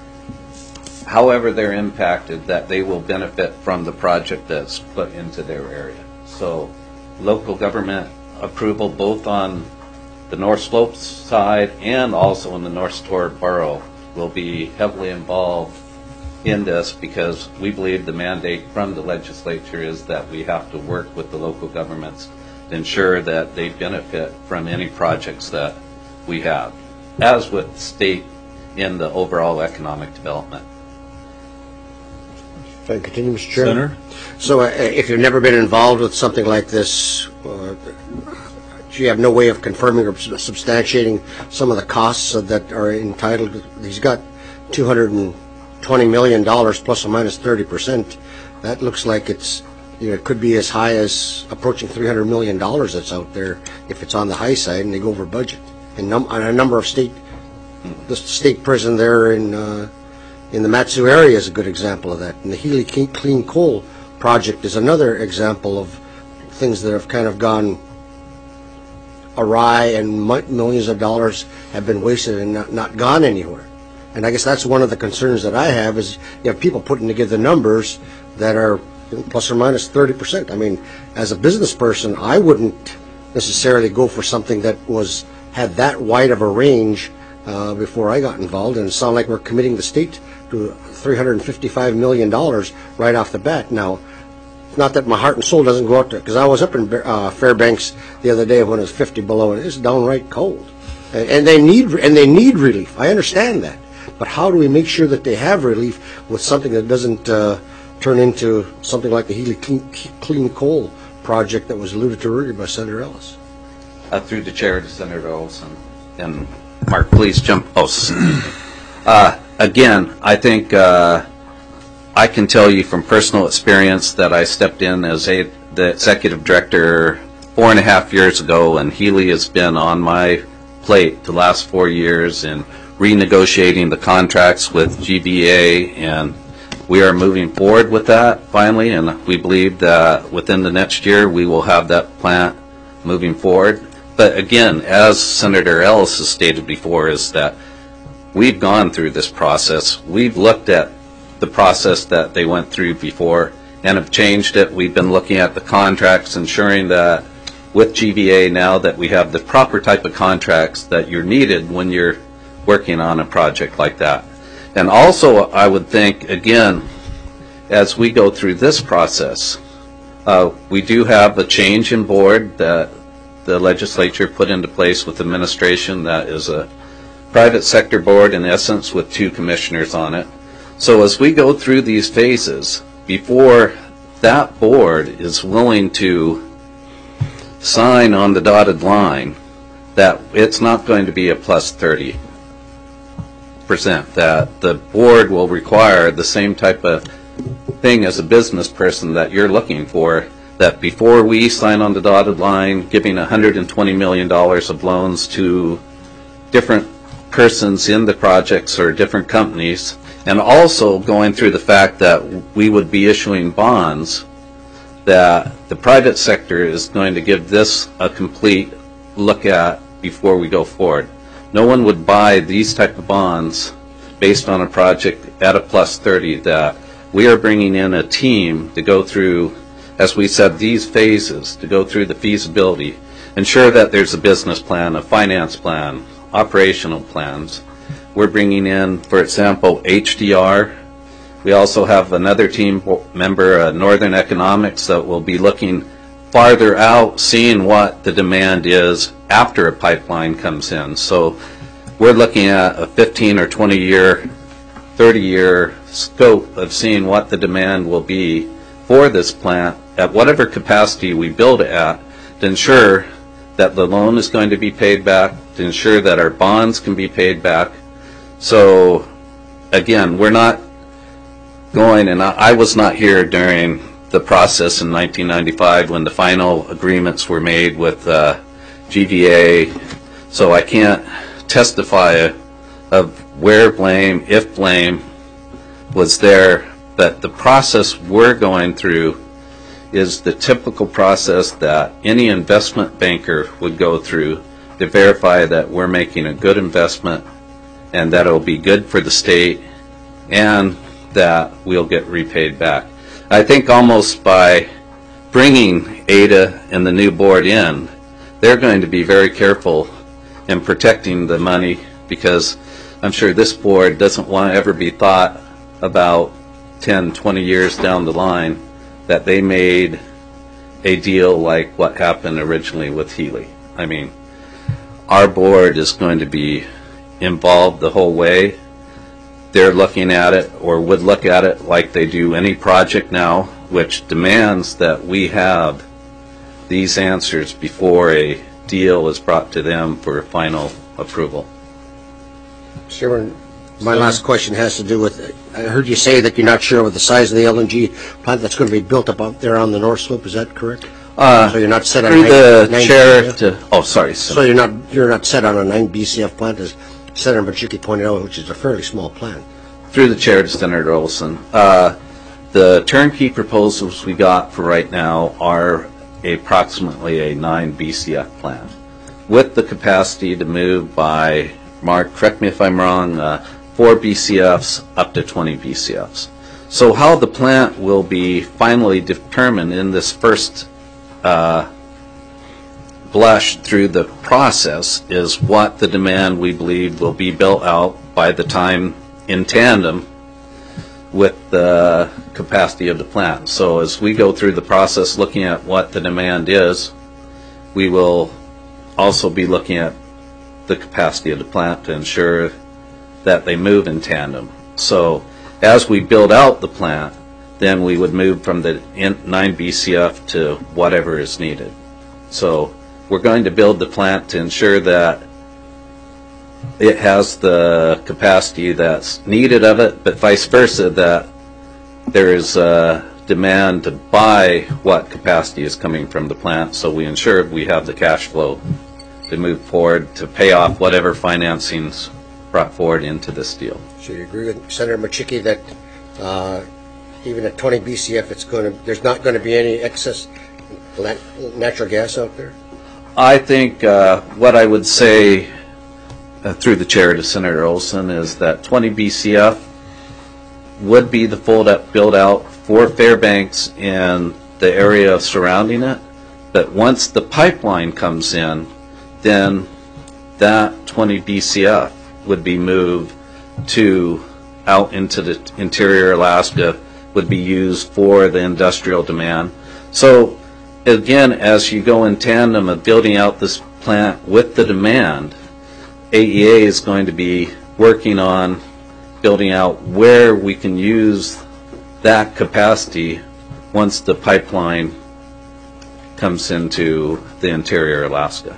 however they're impacted, that they will benefit from the project that's put into their area. So local government approval both on the North Slope side and also in the North Slope Borough will be heavily involved in this, because we believe the mandate from the legislature is that we have to work with the local governments to ensure that they benefit from any projects that we have, as with the state in the overall economic development. If I continue, Mr. Chairman. Senator? So if you've never been involved with something like this, you have no way of confirming or substantiating some of the costs that are entitled. He's got $220 million plus or minus 30%. That looks like it's, it could be as high as approaching $300 million that's out there if it's on the high side and they go over budget. And on a number of the state prison there in the Mat-Su area is a good example of that. And the Healy Clean Coal project is another example of things that have kind of gone awry, and millions of dollars have been wasted and not gone anywhere. And I guess that's one of the concerns that I have is you have people putting together numbers that are plus or minus 30%. I mean, as a business person, I wouldn't necessarily go for something that had that wide of a range before I got involved, and it sounded like we're committing the state to $355 million right off the bat. Now, not that my heart and soul doesn't go out there, because I was up in Fairbanks the other day when it was 50 below, and it's downright cold. And they need relief. I understand that. But how do we make sure that they have relief with something that doesn't turn into something like the Healy Clean Coal project that was alluded to earlier by Senator Ellis? Through the chair to Senator Olson. And Mark, please jump. Again, I think I can tell you from personal experience that I stepped in as the executive director 4.5 years ago, and Healy has been on my plate the last 4 years in renegotiating the contracts with GBA, and we are moving forward with that finally, and we believe that within the next year we will have that plant moving forward. But again, as Senator Ellis has stated before, is that we've gone through this process. We've looked at the process that they went through before and have changed it. We've been looking at the contracts, ensuring that with GBA now that we have the proper type of contracts that you're needed when you're working on a project like that. And also, I would think, again, as we go through this process, we do have a change in board that the legislature put into place with administration that is a private sector board, in essence, with 2 commissioners on it. So as we go through these phases, before that board is willing to sign on the dotted line that it's not going to be a plus 30%, that the board will require the same type of thing as a business person that you're looking for, that before we sign on the dotted line, giving $120 million of loans to different persons in the projects or different companies, and also going through the fact that we would be issuing bonds, that the private sector is going to give this a complete look at before we go forward. No one would buy these type of bonds based on a project at a plus 30, that we are bringing in a team to go through, as we said, these phases, to go through the feasibility, ensure that there's a business plan, a finance plan, operational plans. We're bringing in, for example, HDR. We also have another team member, Northern Economics, that will be looking farther out, seeing what the demand is after a pipeline comes in. So we're looking at a 15 or 20 year, 30-year scope of seeing what the demand will be for this plant at whatever capacity we build it at, to ensure that the loan is going to be paid back, to ensure that our bonds can be paid back. So again, we're not going, and I was not here during the process in 1995 when the final agreements were made with GVA, so I can't testify of where blame, if blame was there, but the process we're going through is the typical process that any investment banker would go through to verify that we're making a good investment and that it'll be good for the state and that we'll get repaid back. I think almost by bringing Ada and the new board in, they're going to be very careful in protecting the money, because I'm sure this board doesn't want to ever be thought about 10, 20 years down the line that they made a deal like what happened originally with Healy. I mean, our board is going to be involved the whole way. They're looking at it, or would look at it, like they do any project now, which demands that we have these answers before a deal is brought to them for final approval. Chairman, my last question has to do with, I heard you say that you're not sure what the size of the LNG plant that's going to be built up out there on the North Slope. Is that correct? So you're not set on through the 9 chair BCF? to, oh, sorry. So you're not set on a 9 BCF plant, as Senator Machuki pointed out, which is a fairly small plant. Through the chair to Senator Olson. The turnkey proposals we got for right now are approximately a 9 BCF plant, with the capacity to move by, Mark, correct me if I'm wrong, 4 BCFs up to 20 BCFs. So how the plant will be finally determined in this first blush through the process is what the demand we believe will be built out by the time in tandem with the capacity of the plant. So as we go through the process looking at what the demand is, we will also be looking at the capacity of the plant to ensure that they move in tandem. So as we build out the plant, then we would move from the 9 BCF to whatever is needed. So we're going to build the plant to ensure that it has the capacity that's needed of it, but vice versa, that there is a demand to buy what capacity is coming from the plant, so we ensure we have the cash flow to move forward to pay off whatever financing's brought forward into this deal. So you agree with Senator Machicki that even at 20 BCF, there's not going to be any excess natural gas out there? I think what I would say through the chair to Senator Olson is that 20 BCF would be the full build out for Fairbanks and the area surrounding it. But once the pipeline comes in, then that 20 BCF would be moved to out into the interior Alaska, would be used for the industrial demand. So again, as you go in tandem of building out this plant with the demand, AEA is going to be working on building out where we can use that capacity once the pipeline comes into the interior Alaska.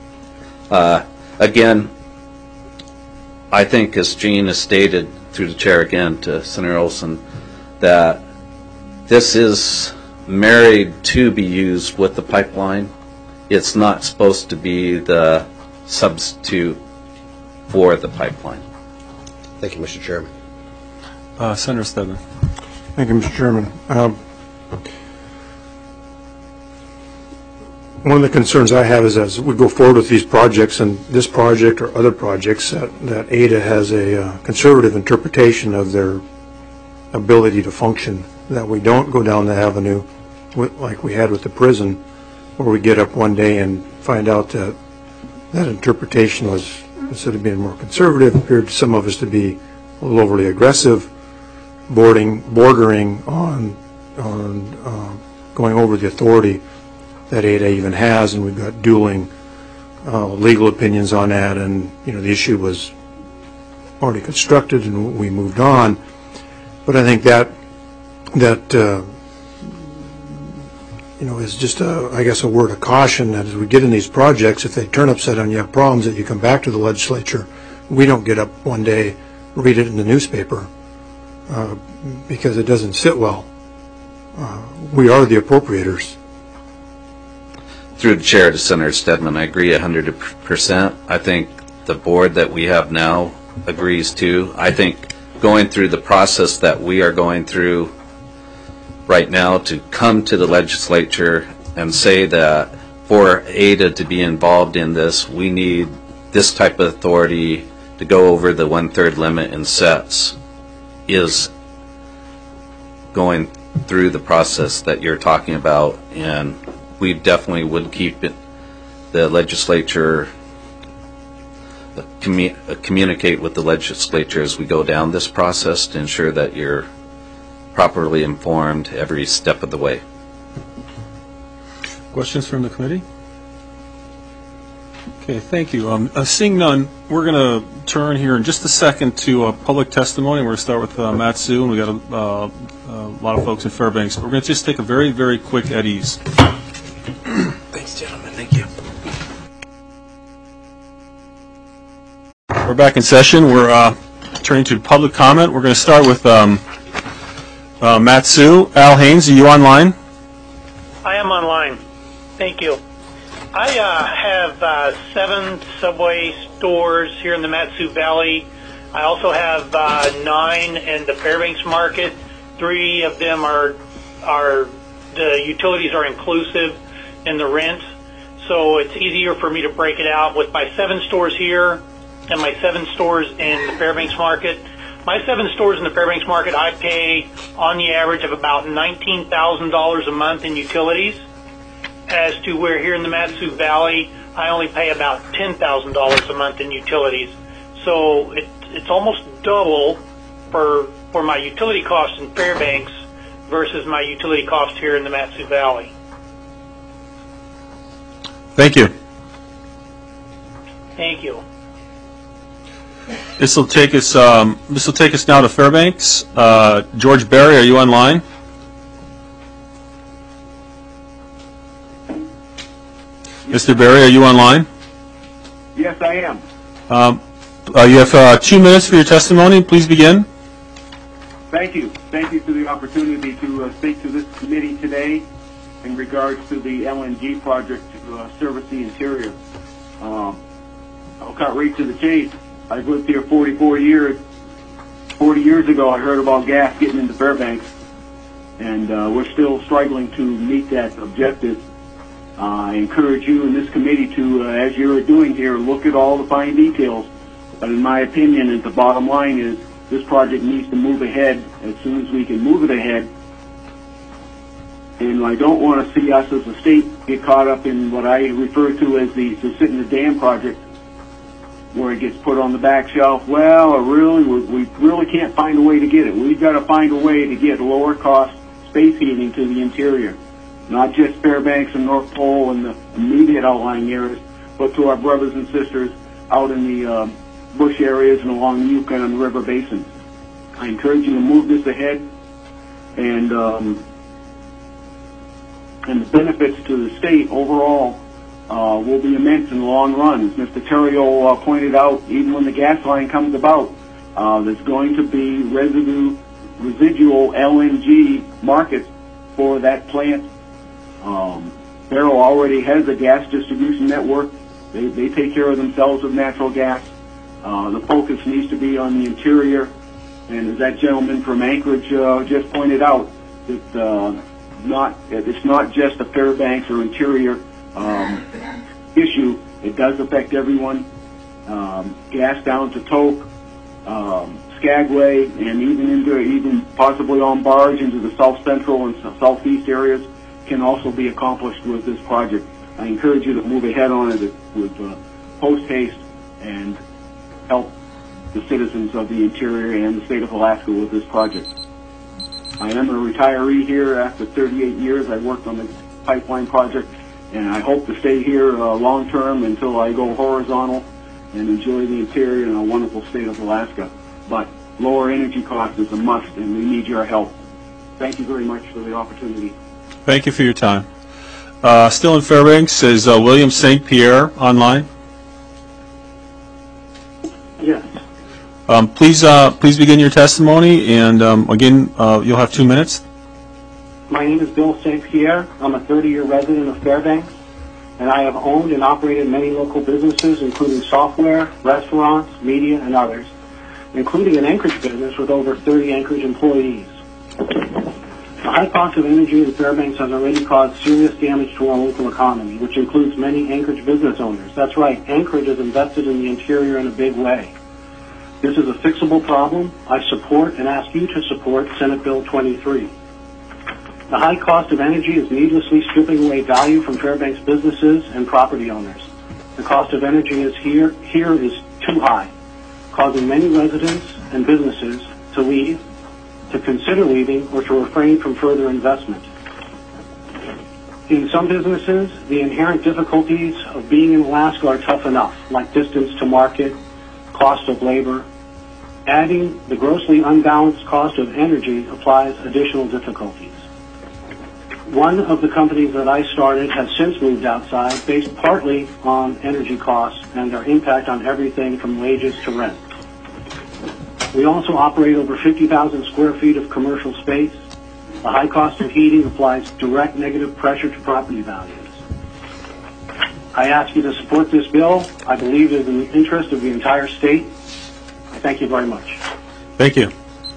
Again, I think as Gene has stated through the chair again to Senator Olson, that this is married to be used with the pipeline. It's not supposed to be the substitute for the pipeline. Thank you, Mr. Chairman. Senator Stebbins. Thank you, Mr. Chairman. One of the concerns I have is as we go forward with these projects, and this project or other projects, that ADA has a conservative interpretation of their ability to function, that we don't go down the avenue like we had with the prison, where we get up one day and find out that that interpretation was, instead of being more conservative, appeared to some of us to be a little overly aggressive, bordering on going over the authority that ADA even has, and we've got dueling legal opinions on that, and the issue was already constructed and we moved on. But I think that is just I guess a word of caution, that as we get in these projects, if they turn upside down, you have problems, that you come back to the legislature. We don't get up one day, read it in the newspaper, because it doesn't sit well. We are the appropriators. Through the chair to Senator Stedman, I agree 100%. I think the board that we have now agrees too. I think going through the process that we are going through right now to come to the legislature and say that for ADA to be involved in this, we need this type of authority to go over the 1/3 limit in sets, is going through the process that you're talking about, and we definitely would keep the legislature, communicate with the legislature as we go down this process to ensure that you're properly informed every step of the way. Questions from the committee? Okay, thank you. Seeing none, we're going to turn here in just a second to public testimony. We're going to start with Matt Sue, and we got a lot of folks in Fairbanks. But we're going to just take a very, very quick at ease. Thanks, gentlemen. Thank you. We're back in session. We're turning to public comment. We're going to start with Matt Sue. Al Haynes, are you online? I am online. Thank you. I have 7 Subway stores here in the Mat-Su Valley. I also have 9 in the Fairbanks market. 3 of them are the utilities are inclusive in the rent, so it's easier for me to break it out. With my 7 stores here, and my 7 stores in the Fairbanks market. My 7 stores in the Fairbanks market, I pay on the average of about $19,000 a month in utilities, as to where here in the Mat-Su Valley, I only pay about $10,000 a month in utilities. So it's almost double for my utility costs in Fairbanks versus my utility costs here in the Mat-Su Valley. Thank you. Thank you. This will take us now to Fairbanks. George Berry, are you online? Mr. Berry, are you online? Yes, I am. You have 2 minutes for your testimony. Please begin. Thank you. Thank you for the opportunity to speak to this committee today in regards to the LNG project to service the interior. I'll cut right to the chase. I've lived here 44 years. 40 years ago, I heard about gas getting into Fairbanks, and we're still struggling to meet that objective. I encourage you in this committee to, as you're doing here, look at all the fine details. But in my opinion, the bottom line is this project needs to move ahead as soon as we can move it ahead. And I don't want to see us as a state get caught up in what I refer to as the Susitna Dam project, where it gets put on the back shelf. Well, we really can't find a way to get it. We've got to find a way to get lower cost space heating to the interior, not just Fairbanks and North Pole and the immediate outlying areas, but to our brothers and sisters out in the bush areas and along the Yukon and the river basins. I encourage you to move this ahead, and the benefits to the state overall will be immense in the long run. As Mr. Terrio pointed out, even when the gas line comes about, there's going to be residual LNG markets for that plant. Barrow already has a gas distribution network. They take care of themselves with natural gas. The focus needs to be on the interior, and as that gentleman from Anchorage just pointed out, it's not just a Fairbanks or interior issue. It does affect everyone. Gas down to Tok, Skagway, and even possibly on barge into the south central and southeast areas can also be accomplished with this project. I encourage you to move ahead on it with post haste and help the citizens of the interior and the state of Alaska with this project. I am a retiree here after 38 years. I worked on the pipeline project, and I hope to stay here long term until I go horizontal and enjoy the interior and a wonderful state of Alaska. But lower energy costs is a must, and we need your help. Thank you very much for the opportunity. Thank you for your time. Still in Fairbanks is William St. Pierre online. Yes. Please begin your testimony, and again, you'll have 2 minutes. My name is Bill St. Pierre. I'm a 30-year resident of Fairbanks, and I have owned and operated many local businesses, including software, restaurants, media, and others, including an Anchorage business with over 30 Anchorage employees. The high cost of energy in Fairbanks has already caused serious damage to our local economy, which includes many Anchorage business owners. That's right, Anchorage has invested in the interior in a big way. This is a fixable problem. I support and ask you to support Senate Bill 23. The high cost of energy is needlessly stripping away value from Fairbanks businesses and property owners. The cost of energy here is too high, causing many residents and businesses to leave, to consider leaving, or to refrain from further investment. In some businesses, the inherent difficulties of being in Alaska are tough enough, like distance to market, cost of labor. Adding the grossly unbalanced cost of energy applies additional difficulties. One of the companies that I started has since moved outside, based partly on energy costs and their impact on everything from wages to rent. We also operate over 50,000 square feet of commercial space. The high cost of heating applies direct negative pressure to property values. I ask you to support this bill. I believe it is in the interest of the entire state. Thank you very much. Thank you.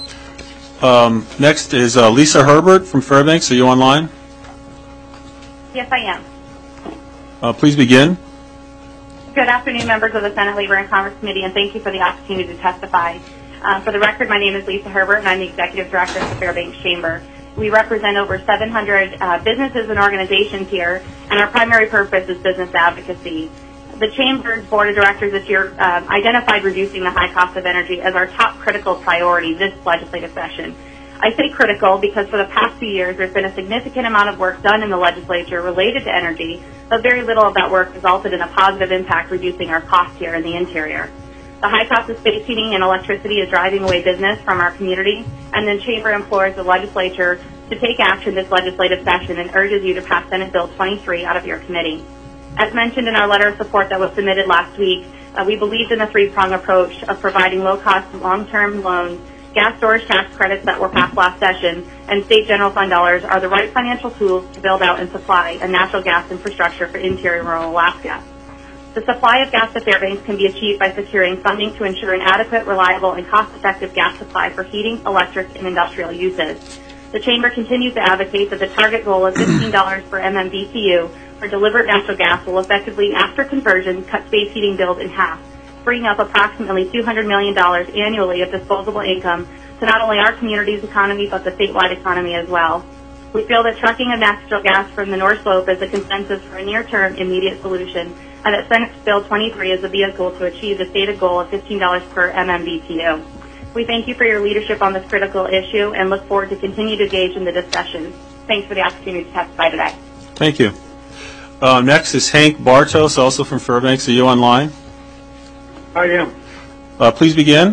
Next is Lisa Herbert from Fairbanks. Are you online? Yes, I am. Please begin. Good Good afternoon, members of the Senate Labor and Commerce Committee, and thank you for the opportunity to testify. For the record, my name is Lisa Herbert, and I'm the Executive Director of the Fairbanks Chamber. We represent over 700 businesses and organizations here, and our primary purpose is business advocacy. The Chamber's Board of Directors this year identified reducing the high cost of energy as our top critical priority this legislative session. I say critical because for the past few years there's been a significant amount of work done in the legislature related to energy, but very little of that work resulted in a positive impact reducing our costs here in the interior. The high cost of space heating and electricity is driving away business from our community, and the Chamber implores the legislature to take action this legislative session and urges you to pass Senate Bill 23 out of your committee. As mentioned in our letter of support that was submitted last week, we believed in the three-prong approach of providing low-cost long-term loans, gas storage tax credits that were passed last session, and state general fund dollars are the right financial tools to build out and supply a natural gas infrastructure for interior rural Alaska. The supply of gas to Fairbanks can be achieved by securing funding to ensure an adequate, reliable, and cost-effective gas supply for heating, electric, and industrial uses. The Chamber continues to advocate that the target goal of $15 per MMBTU for delivered natural gas will effectively, after conversion, cut space heating bills in half, freeing up approximately $200 million annually of disposable income to not only our community's economy but the statewide economy as well. We feel that trucking of natural gas from the North Slope is a consensus for a near-term immediate solution, and that Senate Bill 23 is the vehicle to achieve the stated goal of $15 per MMBTU. We thank you for your leadership on this critical issue and look forward to continue to engage in the discussion. Thanks for the opportunity to testify today. Thank you. Next is Hank Bartos, also from Fairbanks. Are you online? I am. Please begin.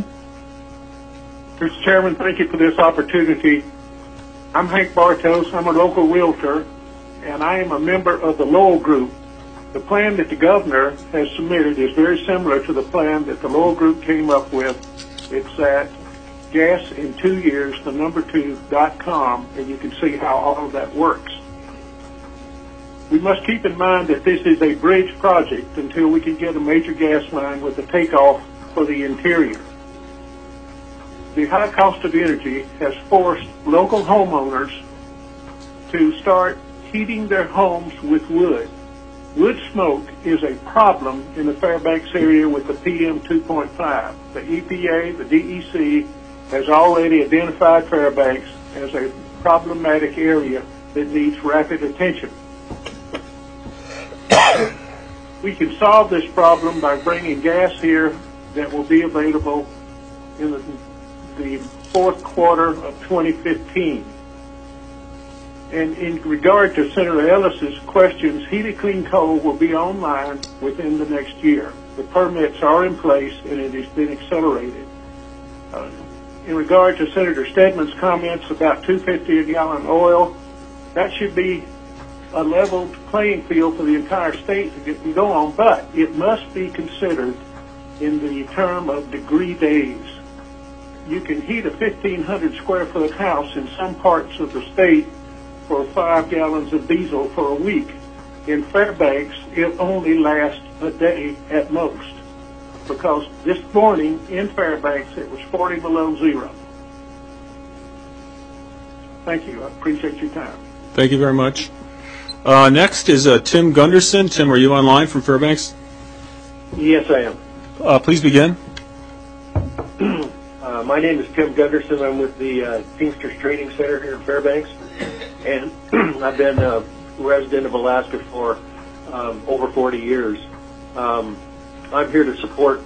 Mr. Chairman, thank you for this opportunity. I'm Hank Bartos. I'm a local realtor, and I am a member of the Lowell Group. The plan that the governor has submitted is very similar to the plan that the Lowell Group came up with. It's at gasin2years2.com, and you can see how all of that works. We must keep in mind that this is a bridge project until we can get a major gas line with a takeoff for the interior. The high cost of energy has forced local homeowners to start heating their homes with wood. Wood smoke is a problem in the Fairbanks area with the PM 2.5. The EPA, the DEC, has already identified Fairbanks as a problematic area that needs rapid attention. We can solve this problem by bringing gas here that will be available in the fourth quarter of 2015. And in regard to Senator Ellis's questions, heated clean coal will be online within the next year. The permits are in place and it has been accelerated. In regard to Senator Stedman's comments about $2.50 a gallon oil, that should be a leveled playing field for the entire state to get and go on, but it must be considered in the term of degree days. You can heat a 1,500 square foot house in some parts of the state for 5 gallons of diesel for a week. In Fairbanks, it only lasts a day at most, because this morning in Fairbanks it was 40 below zero. Thank you. I appreciate your time. Thank you very much. Next is Tim Gunderson. Tim, are you online from Fairbanks? Yes, I am. Please begin. My name is Tim Gunderson. I'm with the Teamsters Training Center here in Fairbanks, and I've been a resident of Alaska for over 40 years. I'm here to support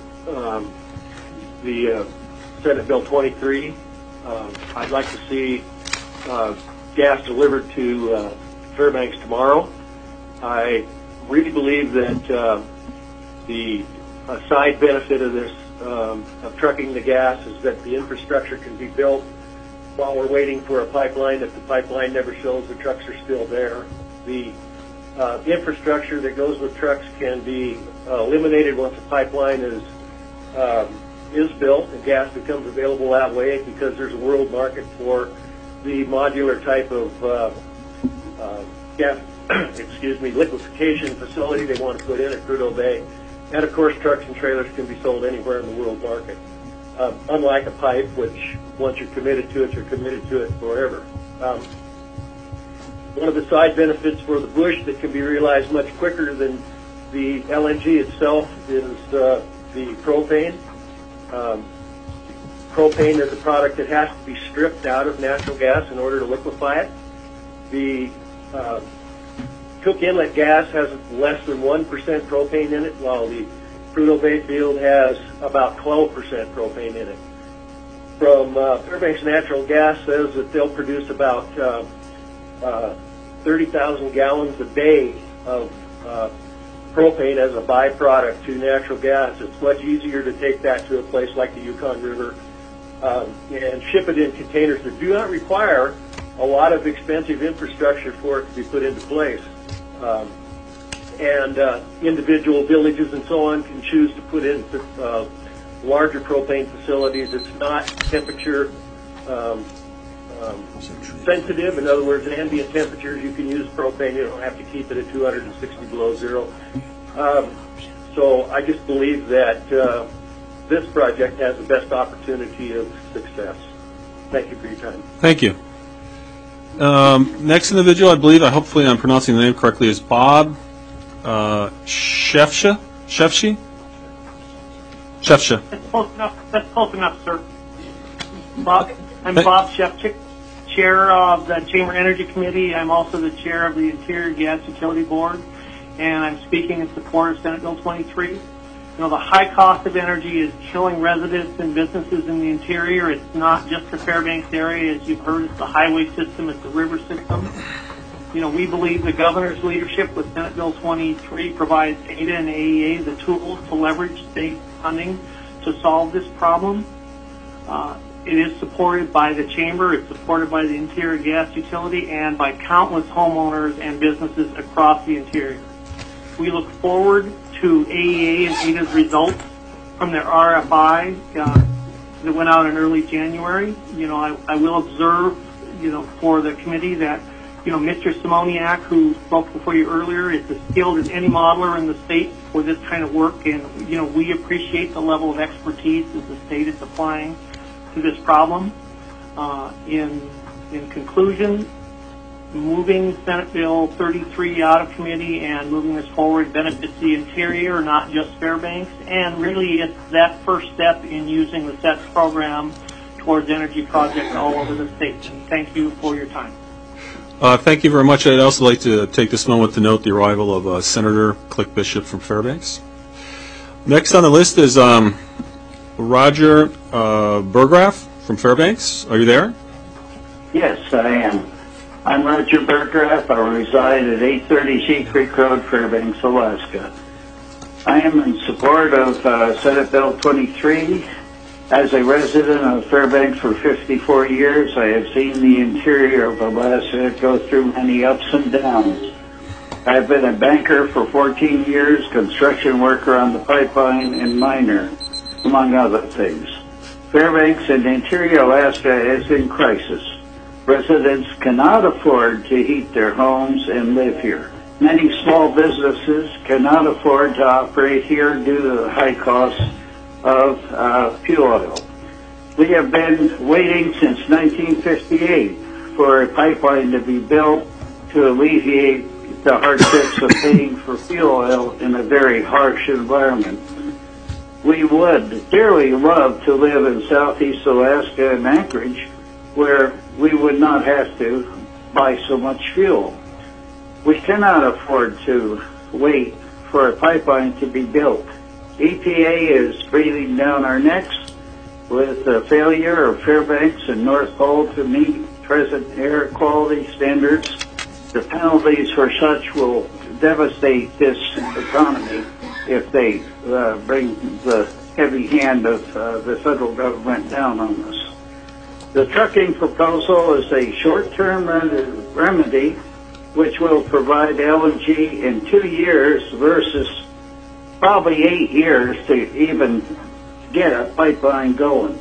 the Senate Bill 23. I'd like to see gas delivered to Fairbanks tomorrow. I really believe that the side benefit of this of trucking the gas is that the infrastructure can be built while we're waiting for a pipeline. If the pipeline never shows, the trucks are still there. The infrastructure that goes with trucks can be eliminated once a pipeline is built and gas becomes available that way, because there's a world market for the modular type of gas, liquefaction facility they want to put in at Prudhoe Bay. And of course, trucks and trailers can be sold anywhere in the world market. Unlike a pipe, which once you're committed to it, you're committed to it forever. One of the side benefits for the bush that can be realized much quicker than The LNG itself is the propane. Propane is a product that has to be stripped out of natural gas in order to liquefy it. The Cook Inlet gas has less than 1% propane in it, while the Prudhoe Bay field has about 12% propane in it. From Fairbanks Natural Gas says that they'll produce about 30,000 gallons a day of propane as a byproduct to natural gas. It's much easier to take that to a place like the Yukon River and ship it in containers that do not require a lot of expensive infrastructure for it to be put into place. And individual villages and so on can choose to put in larger propane facilities. It's not temperature sensitive. In other words, at ambient temperatures, you can use propane. You don't have to keep it at 260 below zero. So I just believe that this project has the best opportunity of success. Thank you for your time. Thank you. Next individual, hopefully I'm pronouncing the name correctly, is Bob Shefsha? Shefshi? Shefsha. That's close enough, sir. I'm Bob Shefchik, chair of the Chamber Energy Committee. I'm also the chair of the Interior Gas Utility Board, and I'm speaking in support of Senate Bill 23. You know, the high cost of energy is killing residents and businesses in the interior. It's not just the Fairbanks area. As you've heard, it's the highway system, it's the river system. You know, we believe the governor's leadership with Senate Bill 23 provides ADA and AEA the tools to leverage state funding to solve this problem. It is supported by the Chamber, it's supported by the Interior Gas Utility, and by countless homeowners and businesses across the interior. We look forward to AEA and ADA's results from their RFI that went out in early January. You know, I will observe, you know, for the committee that, you know, Mr. Simoniak, who spoke before you earlier, is as skilled as any modeler in the state for this kind of work, and, you know, we appreciate the level of expertise that the state is applying to this problem. In conclusion, moving Senate Bill 33 out of committee and moving this forward benefits the interior, not just Fairbanks, and really it's that first step in using the SETS program towards energy projects all over the state. And thank you for your time. Thank you very much. I'd also like to take this moment to note the arrival of Senator Click Bishop from Fairbanks. Next on the list is Roger Burgraff from Fairbanks. Are you there? Yes, I am. I'm Roger Burgraff. I reside at 830 Sheep Creek Road, Fairbanks, Alaska. I am in support of Senate Bill 23. As a resident of Fairbanks for 54 years, I have seen the interior of Alaska go through many ups and downs. I've been a banker for 14 years, construction worker on the pipeline, and miner, among other things. Fairbanks and interior Alaska is in crisis. Residents cannot afford to heat their homes and live here. Many small businesses cannot afford to operate here due to the high cost of fuel oil. We have been waiting since 1958 for a pipeline to be built to alleviate the hardships of paying for fuel oil in a very harsh environment. We would dearly love to live in southeast Alaska and Anchorage, where we would not have to buy so much fuel. We cannot afford to wait for a pipeline to be built. EPA is breathing down our necks with the failure of Fairbanks and North Pole to meet present air quality standards. The penalties for such will devastate this economy if they bring the heavy hand of the federal government down on us. The trucking proposal is a short-term remedy which will provide LNG in 2 years versus probably 8 years to even get a pipeline going.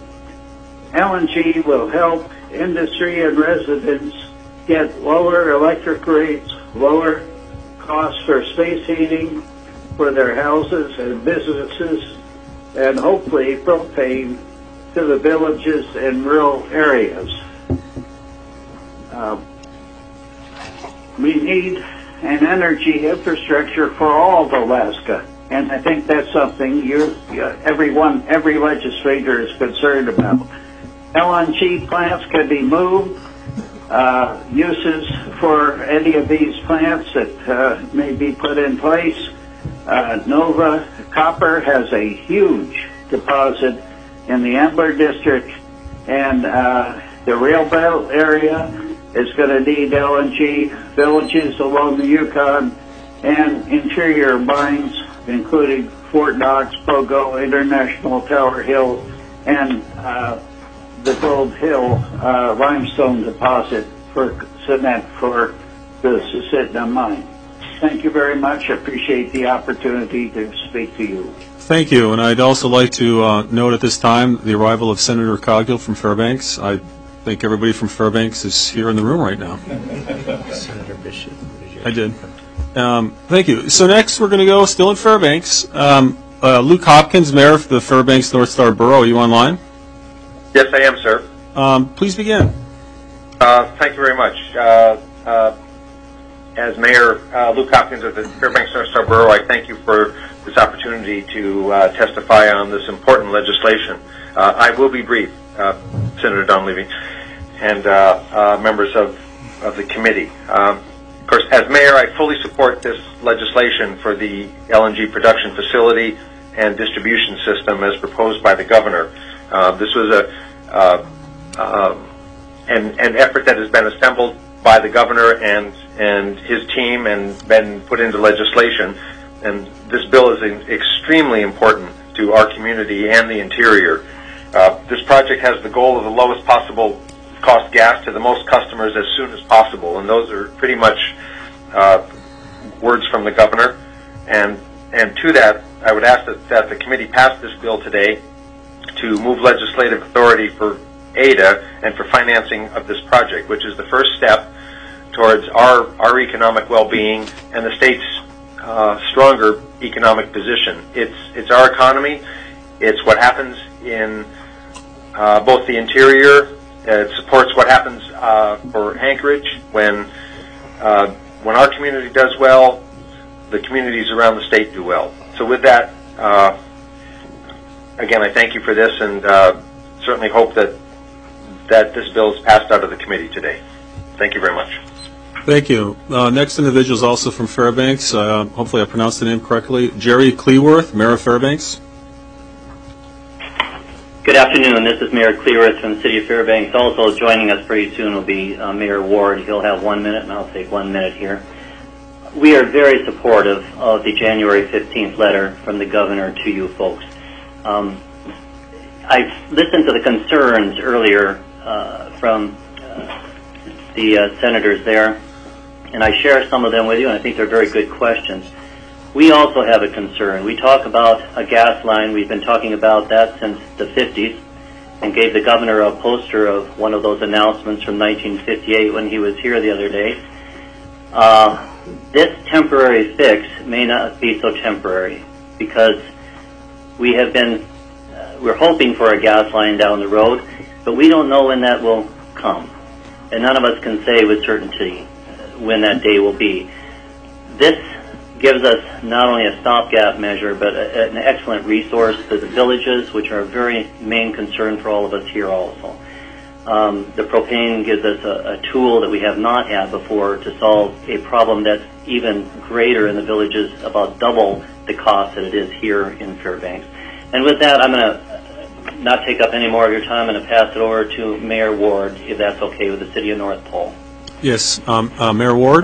LNG will help industry and residents get lower electric rates, lower costs for space heating for their houses and businesses, and hopefully propane to the villages and rural areas. We need and energy infrastructure for all of Alaska. And I think that's something every legislator is concerned about. LNG plants can be moved. Uses for any of these plants that may be put in place. Nova Copper has a huge deposit in the Ambler District, and the Rail Belt area is going to need LNG. Villages along the Yukon and interior mines, including Fort Knox, Pogo, International, Tower Hill, and the Gold Hill limestone deposit for cement for the Susitna mine. Thank you very much. I appreciate the opportunity to speak to you. Thank you, and I'd also like to note at this time the arrival of Senator Coghill from Fairbanks. I think everybody from Fairbanks is here in the room right now. Senator Bishop. I did. Thank you. So next we're going to go still in Fairbanks. Luke Hopkins, Mayor of the Fairbanks North Star Borough. Are you online? Yes, I am, sir. Please begin. Thank you very much. As Mayor Luke Hopkins of the Fairbanks North Star Borough, I thank you for this opportunity to testify on this important legislation. I will be brief, Senator Dunleavy and members of the committee. Of course, as Mayor, I fully support this legislation for the LNG production facility and distribution system as proposed by the Governor. This was an effort that has been assembled by the Governor and his team and been put into legislation. And this bill is extremely important to our community and the interior. This project has the goal of the lowest possible cost gas to the most customers as soon as possible, and those are pretty much words from the Governor. And to that, I would ask that the committee pass this bill today to move legislative authority for ADA and for financing of this project, which is the first step towards our economic well-being and the state's stronger economic position. It's our economy. It's what happens in both the interior. It supports what happens for Anchorage. When our community does well, the communities around the state do well. So with that, again, I thank you for this and certainly hope that this bill is passed out of the committee today. Thank you very much. Thank you. Next individual is also from Fairbanks. Hopefully I pronounced the name correctly. Jerry Cleworth, Mayor of Fairbanks. Good afternoon. This is Mayor Cleworth from the City of Fairbanks. Also joining us pretty soon will be Mayor Ward. He'll have 1 minute, and I'll take 1 minute here. We are very supportive of the January 15th letter from the Governor to you folks. I've listened to the concerns earlier from the senators there, and I share some of them with you, and I think they're very good questions. We also have a concern. We talk about a gas line. We've been talking about that since the 50s and gave the Governor a poster of one of those announcements from 1958 when he was here the other day. This temporary fix may not be so temporary because we have been, we're hoping for a gas line down the road, but we don't know when that will come. And none of us can say with certainty when that day will be. This gives us not only a stopgap measure, but an excellent resource to the villages, which are a very main concern for all of us here also. The propane gives us a tool that we have not had before to solve a problem that's even greater in the villages, about double the cost that it is here in Fairbanks. And with that, I'm going to not take up any more of your time. I'm going to pass it over to Mayor Ward, if that's okay with the City of North Pole. Yes, Mayor Ward.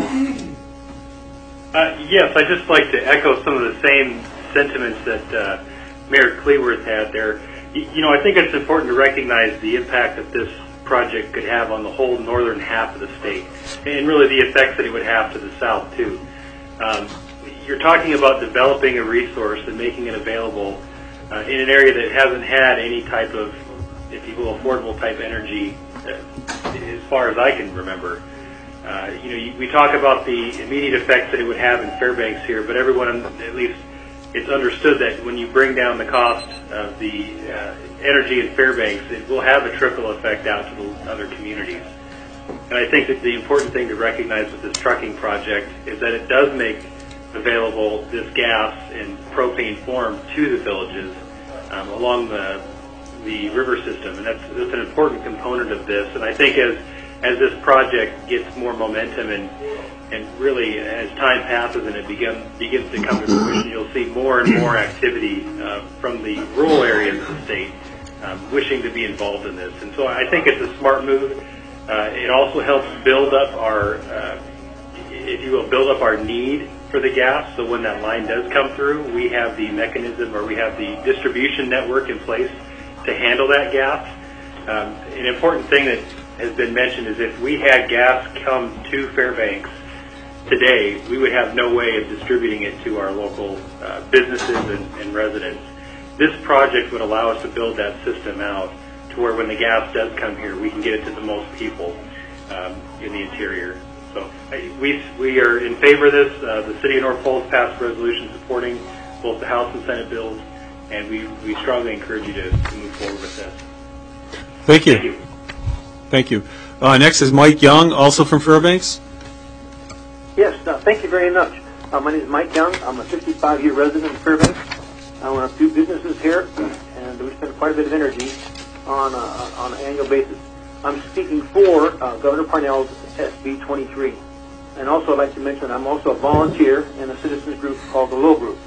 Yes, I'd just like to echo some of the same sentiments that Mayor Cleworth had there. You know, I think it's important to recognize the impact that this project could have on the whole northern half of the state, and really the effects that it would have to the south, too. You're talking about developing a resource and making it available in an area that hasn't had any type of, if you will, affordable type energy as far as I can remember. We talk about the immediate effects that it would have in Fairbanks here, but everyone, at least it's understood that when you bring down the cost of the energy in Fairbanks, it will have a trickle effect out to the other communities. And I think that the important thing to recognize with this trucking project is that it does make available this gas in propane form to the villages along the river system, and that's an important component of this. And I think as this project gets more momentum and really as time passes and it begins to come to fruition, you'll see more and more activity from the rural areas of the state wishing to be involved in this. And so I think it's a smart move. It also helps build up our, if you will, build up our need for the gas. So when that line does come through, we have the mechanism, or we have the distribution network in place to handle that gas. An important thing that has been mentioned is if we had gas come to Fairbanks today, we would have no way of distributing it to our local businesses and residents. This project would allow us to build that system out to where when the gas does come here, we can get it to the most people in the interior. So we are in favor of this. The City of North Pole has passed a resolution supporting both the House and Senate bills, and we strongly encourage you to move forward with this. Thank you. Thank you. Next is Mike Young, also from Fairbanks. Yes, thank you very much. My name is Mike Young. I'm a 55-year resident of Fairbanks. I own a few businesses here, and we spend quite a bit of energy on an annual basis. I'm speaking for Governor Parnell's SB 23. And also I'd like to mention I'm also a volunteer in a citizens group called the Low Group.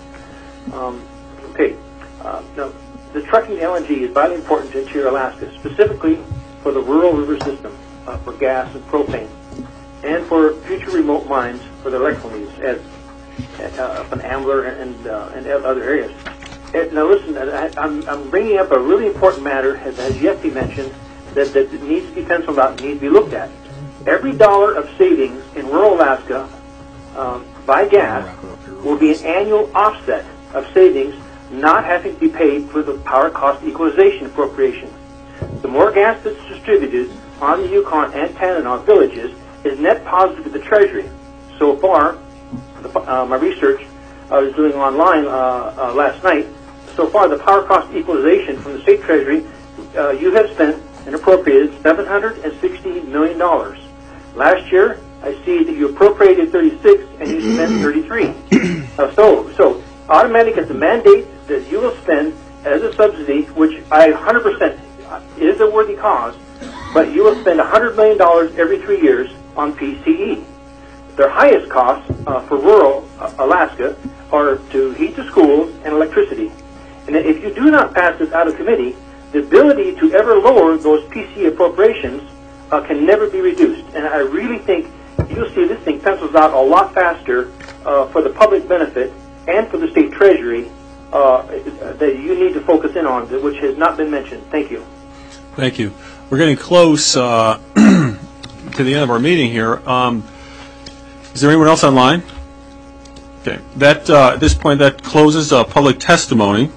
Now, the trucking LNG is vitally important to interior Alaska, specifically for the rural river system for gas and propane, and for future remote mines for the electrical needs, as up in Ambler and other areas. Now listen, I'm bringing up a really important matter that has yet to be mentioned, that needs to be penciled out and needs to be looked at. Every dollar of savings in rural Alaska by gas will be an annual offset of savings not having to be paid for the power cost equalization appropriation. The more gas that's distributed on the Yukon and Tanana villages is net positive to the Treasury. So far, my research I was doing online last night, so far the power cost equalization from the state Treasury, you have spent and appropriated $760 million. Last year, I see that you appropriated 36 and you spent 33. So automatic is a mandate that you will spend as a subsidy, which I 100% is a worthy cause, but you will spend $100 million every 3 years on PCE. Their highest costs for rural Alaska are to heat the schools and electricity. And if you do not pass this out of committee, the ability to ever lower those PCE appropriations can never be reduced. And I really think you'll see this thing pencils out a lot faster for the public benefit and for the state treasury that you need to focus in on, which has not been mentioned. Thank you. Thank you. We're getting close to the end of our meeting here. Is there anyone else online? Okay. That at this point, that closes public testimony.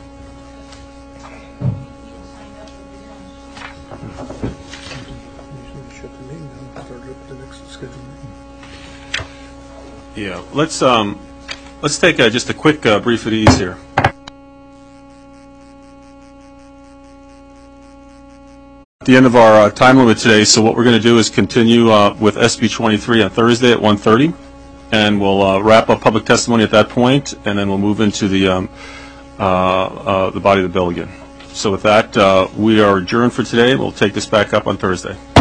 Yeah. Let's take just a quick brief at ease here. At the end of our time limit today, so what we're going to do is continue with SB 23 on Thursday at 1:30, and we'll wrap up public testimony at that point, and then we'll move into the body of the bill again. So with that, we are adjourned for today. We'll take this back up on Thursday.